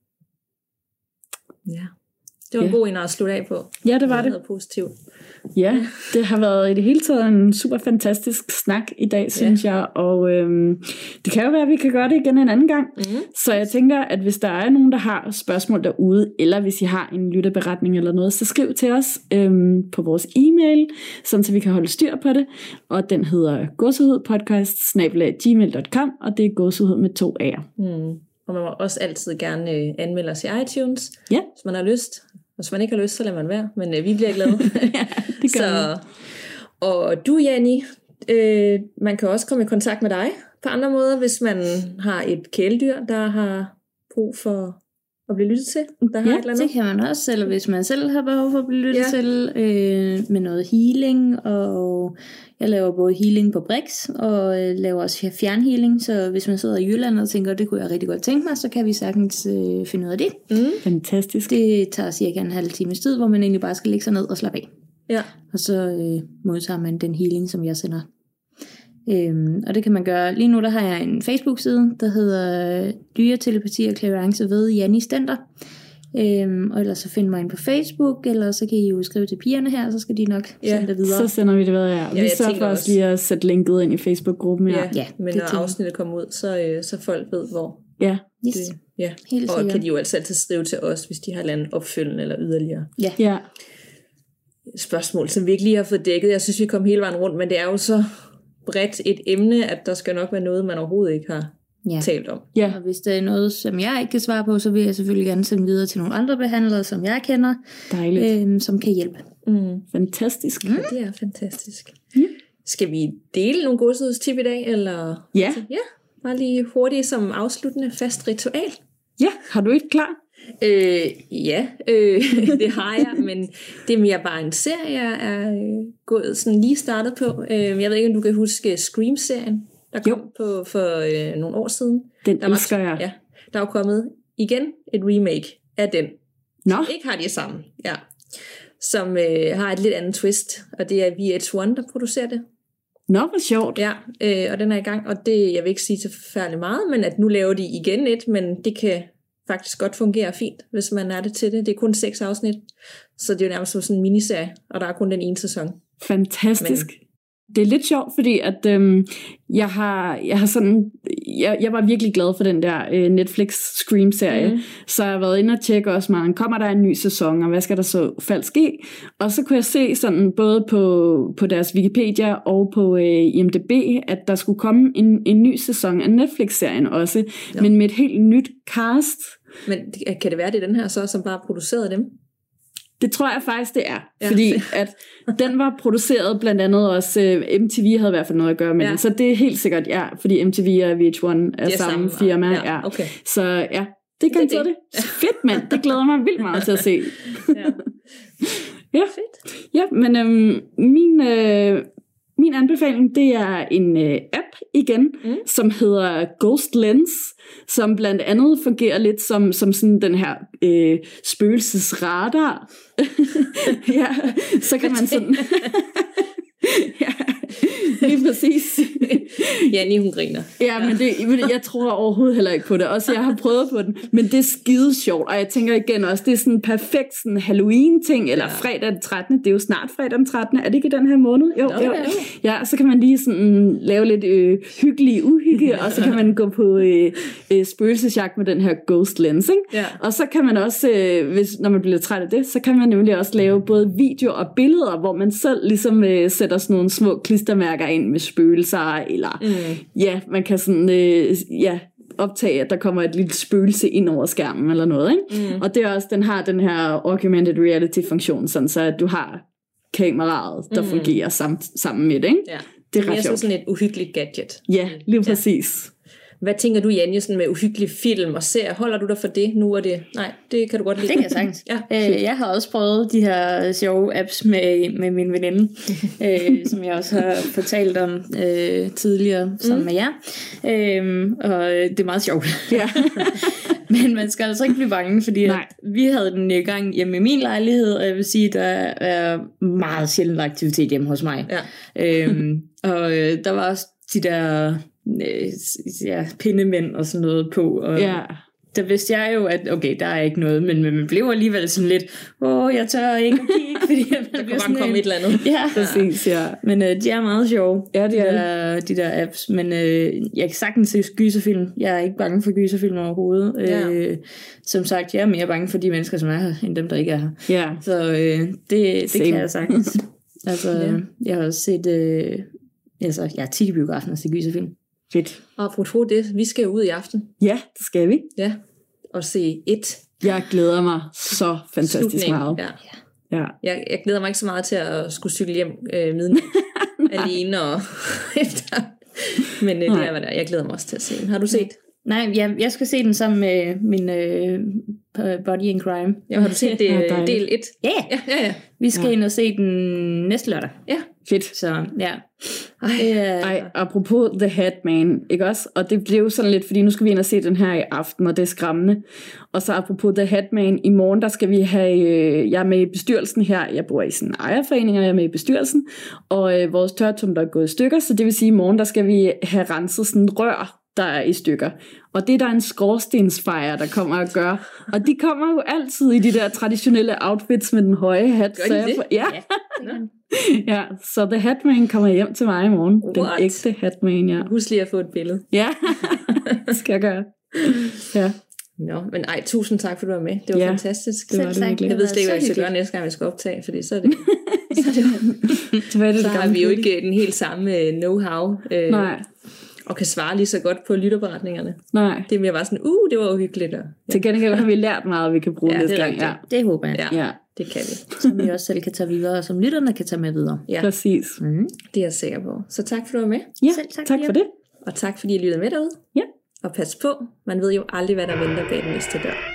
Ja. Det var en Ja. god en at slutte af på. Ja, det var det. Noget positivt. Ja, det har været i det hele taget en super fantastisk snak i dag, synes ja. jeg. Og øhm, det kan jo være, at vi kan gøre det igen en anden gang. Mm. Så jeg tænker, at hvis der er nogen, der har spørgsmål derude, eller hvis I har en lytteberetning eller noget, så skriv til os øhm, på vores e-mail, sådan så vi kan holde styr på det. Og den hedder gåsehudpodcast snabel-a gmail punktum com, og det er gåsehud med to A'er. Mm. Og man må også altid gerne øh, anmelde os i iTunes, Ja. hvis man har lyst. Og hvis man ikke har lyst, så lader man være. Men øh, vi bliver glade. Ja, det gør så, og du, Janni, øh, man kan også komme i kontakt med dig på andre måder, hvis man har et kæledyr, der har brug for at blive lyttet til. Der har Ja, et eller andet. Det kan man også, eller hvis man selv har behov for at blive lyttet Ja. til øh, med noget healing, og jeg laver både healing på Brix, og øh, laver også fjernhealing, så hvis man sidder i Jylland og tænker, det kunne jeg rigtig godt tænke mig, så kan vi sagtens øh, finde ud af det. Mm. Fantastisk. Det tager cirka en halv times tid, hvor man egentlig bare skal lægge sig ned og slappe af. Ja. Og så øh, modtager man den healing, som jeg sender. Øhm, og det kan man gøre. Lige nu der har jeg en Facebook-side, der hedder Dyretelepati og Clairance ved Janni Stender. Øhm, og ellers så find mig ind på Facebook, eller så kan I jo skrive til pigerne her, så skal de nok Ja, sende det videre. Så sender vi det videre, ja. Ja, Vi jeg sørger tænker for os også- lige at sætte linket ind i Facebook-gruppen, ja. Ja, Ja, men det når tænker jeg. afsnittet kommer ud, så, øh, så folk ved, hvor Ja, Yes. det ja. Helt Og sikkert. kan de jo altså altid skrive til os, hvis de har et eller andet opfølgende eller yderligere Ja. ja. spørgsmål, som vi ikke lige har fået dækket. Jeg synes, vi kom hele vejen rundt, men det er jo så bredt et emne, at der skal nok være noget, man overhovedet ikke har Ja. talt om. Ja, Og hvis der er noget, som jeg ikke kan svare på, så vil jeg selvfølgelig gerne sende videre til nogle andre behandlere, som jeg kender, dejligt. øhm, som kan hjælpe. Mm. Fantastisk. Ja, det er fantastisk. Ja. Skal vi dele nogle godshedstip i dag, eller? Ja. Ja, bare lige hurtigt som afsluttende fast ritual. Ja, har du ikke klar? Øh, ja, øh, det har jeg, men det er mere bare en serie, jeg er øh, gået sådan lige startet på. Øh, jeg ved ikke, om du kan huske Scream-serien, der kom Jo. på for øh, nogle år siden. Den Der var- elsker jeg. Ja, der er jo kommet igen et remake af den. Nå, Ikke har de sammen, ja. Som øh, har et lidt andet twist, og det er V H et, der producerer det. nå, hvor sjovt. Ja, øh, og den er i gang, og det, jeg vil ikke sige så forfærdeligt meget, men at nu laver de igen et, men det kan faktisk godt fungere fint, hvis man er det til det. Det er kun seks afsnit, så det er jo nærmest som sådan en miniserie, og der er kun den ene sæson. Fantastisk. det er lidt sjovt, fordi at øhm, jeg har jeg har sådan jeg, jeg var virkelig glad for den der øh, Netflix Scream-serie, mm. så jeg har været inde og tjekke også meget, kommer der en ny sæson, og hvad skal der så faldt ske? Og så kunne jeg se sådan både på på deres Wikipedia og på øh, I M D B, at der skulle komme en, en ny sæson af Netflix-serien også, ja. Men med et helt nyt cast. Men kan det være, det er den her så, som bare producerede dem? Det tror jeg faktisk, det er. Ja. Fordi at den var produceret blandt andet også, uh, M T V havde i hvert fald noget at gøre med ja. Det. Så det er helt sikkert, ja, fordi M T V og V H et er, er samme, samme firma. Ja, ja. Okay. Så ja, det kan det, det. det. Fedt, mand. Det glæder mig vildt meget til at se. Ja, ja. Fedt. Ja, men øhm, min... Øh, Min anbefaling, det er en øh, app igen, mm. som hedder Ghost Lens, som blandt andet fungerer lidt som, som sådan den her øh, spøgelsesradar. Ja, så kan man sådan... Ja, lige præcis. Janni, hun griner. Ja, men det, jeg tror overhovedet heller ikke på det. Også jeg har prøvet på den, men det er skide sjovt. Og jeg tænker igen også, det er sådan en perfekt sådan Halloween-ting, eller ja. fredag den trettende. Det er jo snart fredag den trettende. Er det ikke i den her måned? Jo, Nå, jo. Ja, så kan man lige sådan lave lidt øh, hyggelig uhygge, og så kan man gå på øh, øh, spøgelsesjagt med den her Ghost Lens, ikke? Ja. Og så kan man også, øh, hvis, når man bliver træt af det, så kan man nemlig også lave både video og billeder, hvor man selv ligesom øh, sætter sådan nogle små klistermærker ind med spøgelser, eller mm. ja, man kan sådan, øh, ja, optage, at der kommer et lille spøgelse ind over skærmen, eller noget, ikke? Mm. Og det er også, den har den her augmented reality funktion, sådan så at du har kameraet, der mm. fungerer sam- sammen med det, ikke? Ja. Det er ret sjovt. Sådan et uhyggeligt gadget. Ja, lige præcis. Ja. Hvad tænker du, Janne, sådan med uhyggelige film og serier? Holder du dig for det nu? Er det... Nej, det kan du godt lide. Det kan jeg sagtens. Ja. Øh, jeg har også prøvet de her sjove apps med, med min veninde, øh, som jeg også har fortalt om øh, tidligere sammen mm. med jer. Øh, og det er meget sjovt. Ja. Men man skal altså ikke blive bange, fordi at vi havde den i gang hjemme i min lejlighed, og jeg vil sige, der er meget sjældent aktivitet hjemme hos mig. Ja. Øh, og øh, der var også de der... ja, pindemænd og sådan noget på, og ja. Der vidste jeg jo, at okay, der er ikke noget, men man blev alligevel sådan lidt, åh, jeg tør ikke at kigge, fordi der kunne bare komme et eller andet. Ja, præcis, ja. Men øh, de er meget sjove, ja, de, de, der, de der apps, men øh, jeg kan sagtens se gyserfilm. Jeg er ikke bange for gyserfilm overhovedet. Ja. Øh, som sagt, jeg er mere bange for de mennesker, som er her, end dem, der ikke er her. Ja. Så øh, det, det kan jeg sagtens. Altså, ja. Jeg har også set, øh, altså, jeg er tit i biografen og set gyserfilm. Fedt. Og apropos det, vi skal jo ud i aften. Ja, det skal vi. Ja, og se et. Jeg glæder mig så fantastisk Slutning. meget. Ja. Ja. Jeg, jeg glæder mig ikke så meget til at skulle cykle hjem øh, midnat alene og efter. Men øh, det er, hvad der. Jeg glæder mig også til at se den. Har du set? Nej, jeg, jeg skal se den sammen med min øh, Body in Crime. Ja, har du set det, ja, del et? Ja, ja, ja, ja. Vi skal ja. ind og se den næste lørdag. Ja. Fedt. Så ja. Ej, Ej, apropos The Hat Man, ikke også? Og det blev jo sådan lidt, fordi nu skal vi ind og se den her i aften, og det er skræmmende. Og så apropos The Hat Man, i morgen, der skal vi have, øh, jeg er med i bestyrelsen her, jeg bor i sådan en ejerforening, og jeg er med i bestyrelsen, og øh, vores tørretum, der er gået i stykker, så det vil sige, i morgen, der skal vi have renset sådan et rør, der er i stykker. Og det er der en skorstensfejer, der kommer at gøre. Og de kommer jo altid i de der traditionelle outfits med den høje hat. Gør de det? For, ja. Ja. Ja, så The Hatman kommer hjem til mig i morgen. What? Den ægte Hatman, ja. Husk lige at få et billede. Ja, det skal jeg gøre. Ja. Nå, men ej, tusind tak, for du var med. Det var ja, fantastisk. Det var det virkelig. Jeg ved slet ikke, hvad jeg skal gøre næste gang, vi skal optage, fordi så er det... så, er det, så, er det så har vi jo ikke den helt samme know-how. Øh, Nej. Og kan svare lige så godt på lytterberetningerne. Nej. Det er mere bare sådan, uh, det var uhyggeligt. Og, ja. Til gengæld har vi lært meget, vi kan bruge ja, næste det gang. Ja, det håber jeg. Ja, ja, det kan vi. Som vi også selv kan tage videre, og som lytterne kan tage med videre. Ja. Præcis. Mm. Det er jeg sikker på. Så tak, for du var med. Ja, selv tak, tak for det. Og tak, fordi I lyttede med derude. Ja. Og pas på, man ved jo aldrig, hvad der venter bag den næste dør.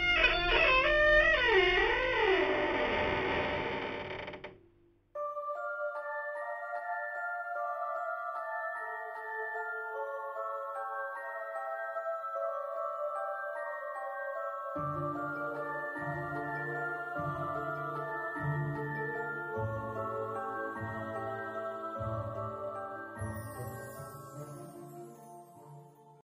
Thank you.